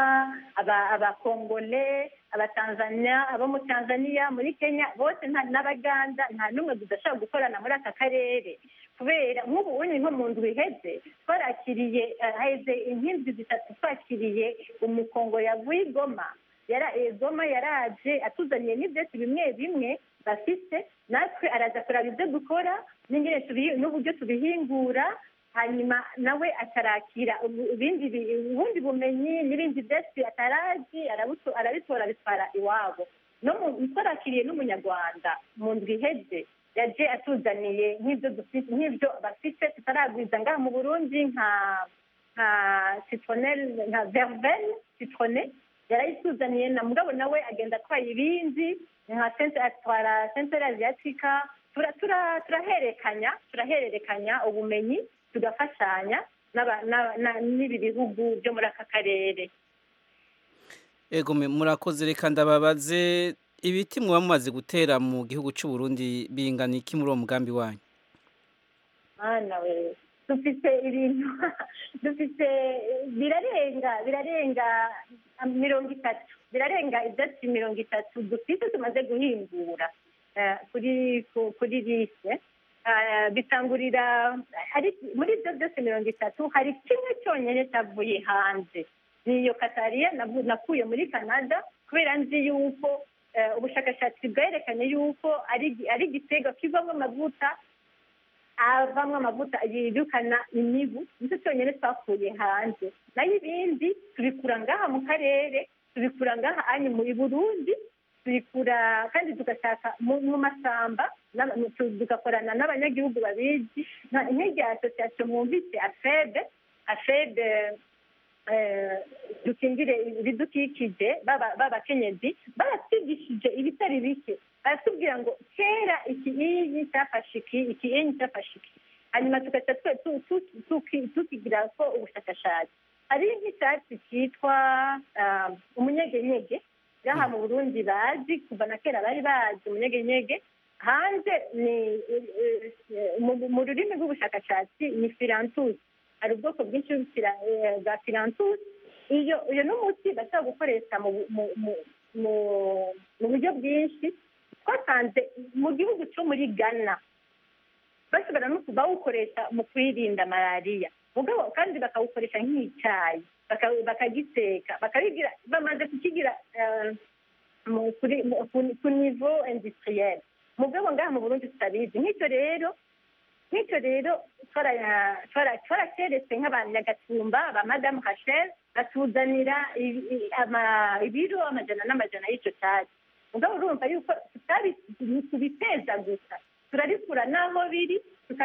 abakongole abatanzania abo mu Tanzania muri Kenya bose n'abaganda nta n'umwe tudashaka gukorana muri aka karere kubera nk'ubu unyi nko mu ndwi iheze twarakiriye haheze inkinzi zitatu twakiriye umukongo yavuye Goma yaraje atuzaniye n'ibyatsi bimwe bimwe bafite natwe araza kuraba ibyo dukora n'uburyo tubihingura hanyuma nawe atarakira ubundi bumenyi n'ibindi byose atarazi arabitora abitwara iwabo twarakiriye n'umunyarwanda mu ndwi iheze yaje atuzaniye nk'ibyo bafite tutaragwiza ngaha mu burundi nka citronelle nka verveine citrone yarayituzaniye na mugabo nawe agenda atwaye ibindi nka atwara centre asiatica turahererekanya ubumenyi tugafashanya n'ibi bihugu byo muri aka karere. Ego murakoze, reka ndababaze ibiti muba mumaze gutera mu gihugu cy'u Burundi bingana iki muri uwo mugambi wanyu? Nawe dufite ibintu birarenga 30, birarenga ibyatsi 30 dufite tumaze guhingura kuri lise. Bitangurira muri ibyo byose 30 hari kimwe cyonyine cyavuye hanze, niyo katariya nakuye muri Canada kubera nzi yuko ubushakashatsi bwerekanye yuko ari igitego kivamo amavuta yirukana imibu, nicyo cyonyine twakuye hanze. nayo ibindi tubikura ngaha mu karere, tubikura ngaha anyu muri Burundi, tubikura kandi tugashaka mu masamba, tugakorana n'abanyagihugu babizi nk'irya association mwumvise afebe dukingire ibidukikije b'abakenyezi baratwigishije ibitari bike, baratubwira ngo kera iki cyafashe iki cyafashe iki, hanyuma tugaca tukigira ko ubushakashatsi. Hari nk'icyatsi cyitwa umunyegenyege ngaha mu Burundi bazi kuva na kera, bari bazi umunyegenyege. Hanze ni mu rurimi rw'ubushakashatsi ni philanthus, hari ubwoko bwinshi bwa philanthus. Iyo n'umuti bashobora gukoresha mu buryo bwinshi. Twasanze mu gihugu cyo muri Ghana bashobora no bawukoresha mu kwirinda malariya, kandi bakawukoresha nk'icyayi, bakagiteka, bakabigira bamaze kukigira ku niveau industriel. Mugabo ngaha mu Burundi tutabizi. Nk'icyo rero twarakeretse nk'abanyagatumba ba Madame Rachel batuzanira ibiro amajana y'icyo cyatsi. Mugabo urumva yuko tubiteza gusa, turabikura n'aho biri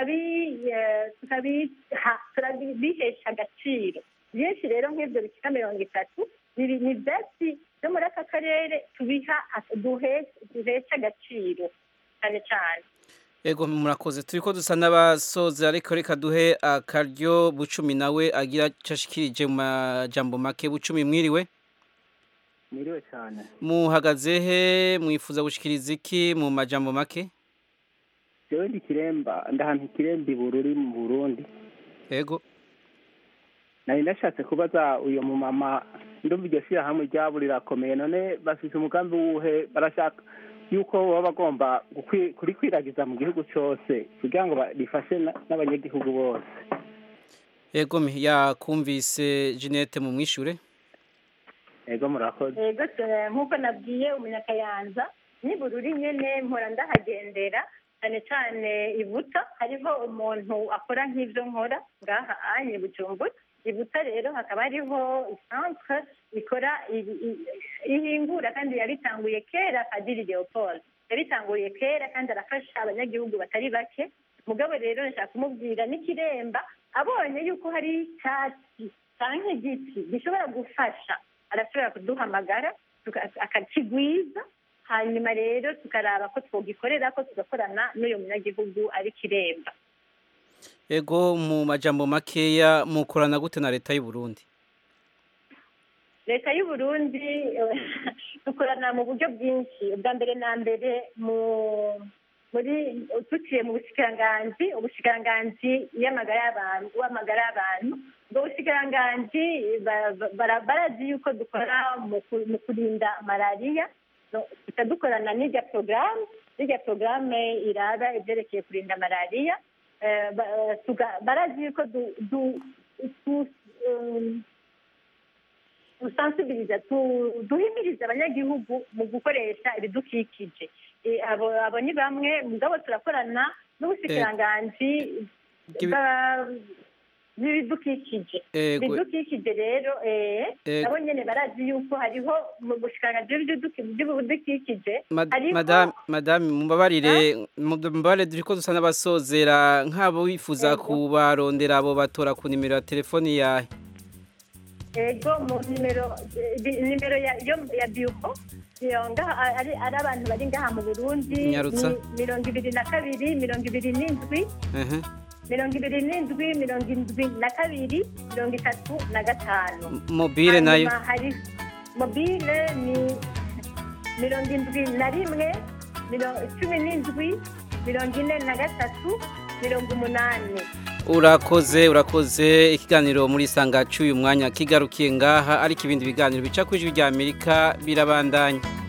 turabihesha agaciro. Byinshi rero nk'ibyo bishika 30 ni ibyatsi byo muri aka karere duhesha agaciro cyane cyane. Ego murakoze, turiko dusa n'abasoza, ariko reka duhe akaryo Bucumi nawe agira cashikirije mu majambo make. Bucumi mwiriwe? Mwiriwe cyane. Muhagaze he, mwifuza gushikiriza iki mu majambo make? Jewe ndi Kiremba, ndahantu Kiremba Bururi mu Burundi. Ego. Nari nashatse kubaza uyo mu mama, ndumva iryo shirahamwe ryabo rirakomeye, none bafise umugambi wuhe, barashaka yuko baba bagomba kurikwiragiza mu gihugu cyose kugira ngo rifashe n'abanyagihugu bose? Ego yakumvise Jeanette mu mwishure. Ego murakoze. Ego nk'uko nabwiye umunyakayanza ni Bururi nyene mpora ndahagendera cyane cyane Ibuta, hariho umuntu akora nk'ivyo nkora ngaha anye Bujumbura. Ibuta rero hakaba hariho centre ikora ihingura kandi yabitanguye kera. Padiri Leopold yabitanguye kera kandi arafasha abanyagihugu batari bake. Mugabo rero nshaka kumubwira n'Ikiremba abonye yuko hari icyatsi canke igiti gishobora gufasha, arashobora kuduhamagara akakigwiza, hanyuma rero tukaraba ko twogikorera ko tugakorana n'uyo munyagihugu ari Kiremba. Ego mu majambo makeya mukorana gute na leta y'u Burundi? Leta y'u Burundi dukorana mu buryo bwinshi. Ubwa mbere na mbere muri tuciye mu ubushikiranganji w'amagara y'abantu. Ubwo bushikiranganji barazi yuko dukora mu kurinda malariya, dukorana n'irya porogaramu iraba ibyerekeye kurinda malariya. Barazi yuko dusensibiliza, duhimiriza abanyagihugu mu gukoresha ibidukikije. Abo ni bamwe, mugabo turakorana n'ubushikiranganji n'ibidukikije ibidukikije rero nabo nyene barazi yuko hariho mu bushikiranganji bw'ibidukikije madame mumbabarire turiko dusa n'abasozera nk'abo wifuza kubarondera abo batora ku nimero ya telefoni yahe ego mu nimero ya biuko ari abantu bari ngaha mu Burundi ni 22 27 27 mobile nayo mobile ni 71 17 urakoze ikiganiro muri sanga cy'uyu mwanya kigarukiye ngaha ariko ibindi biganiro bica ku ijwi rya Amerika birabandanya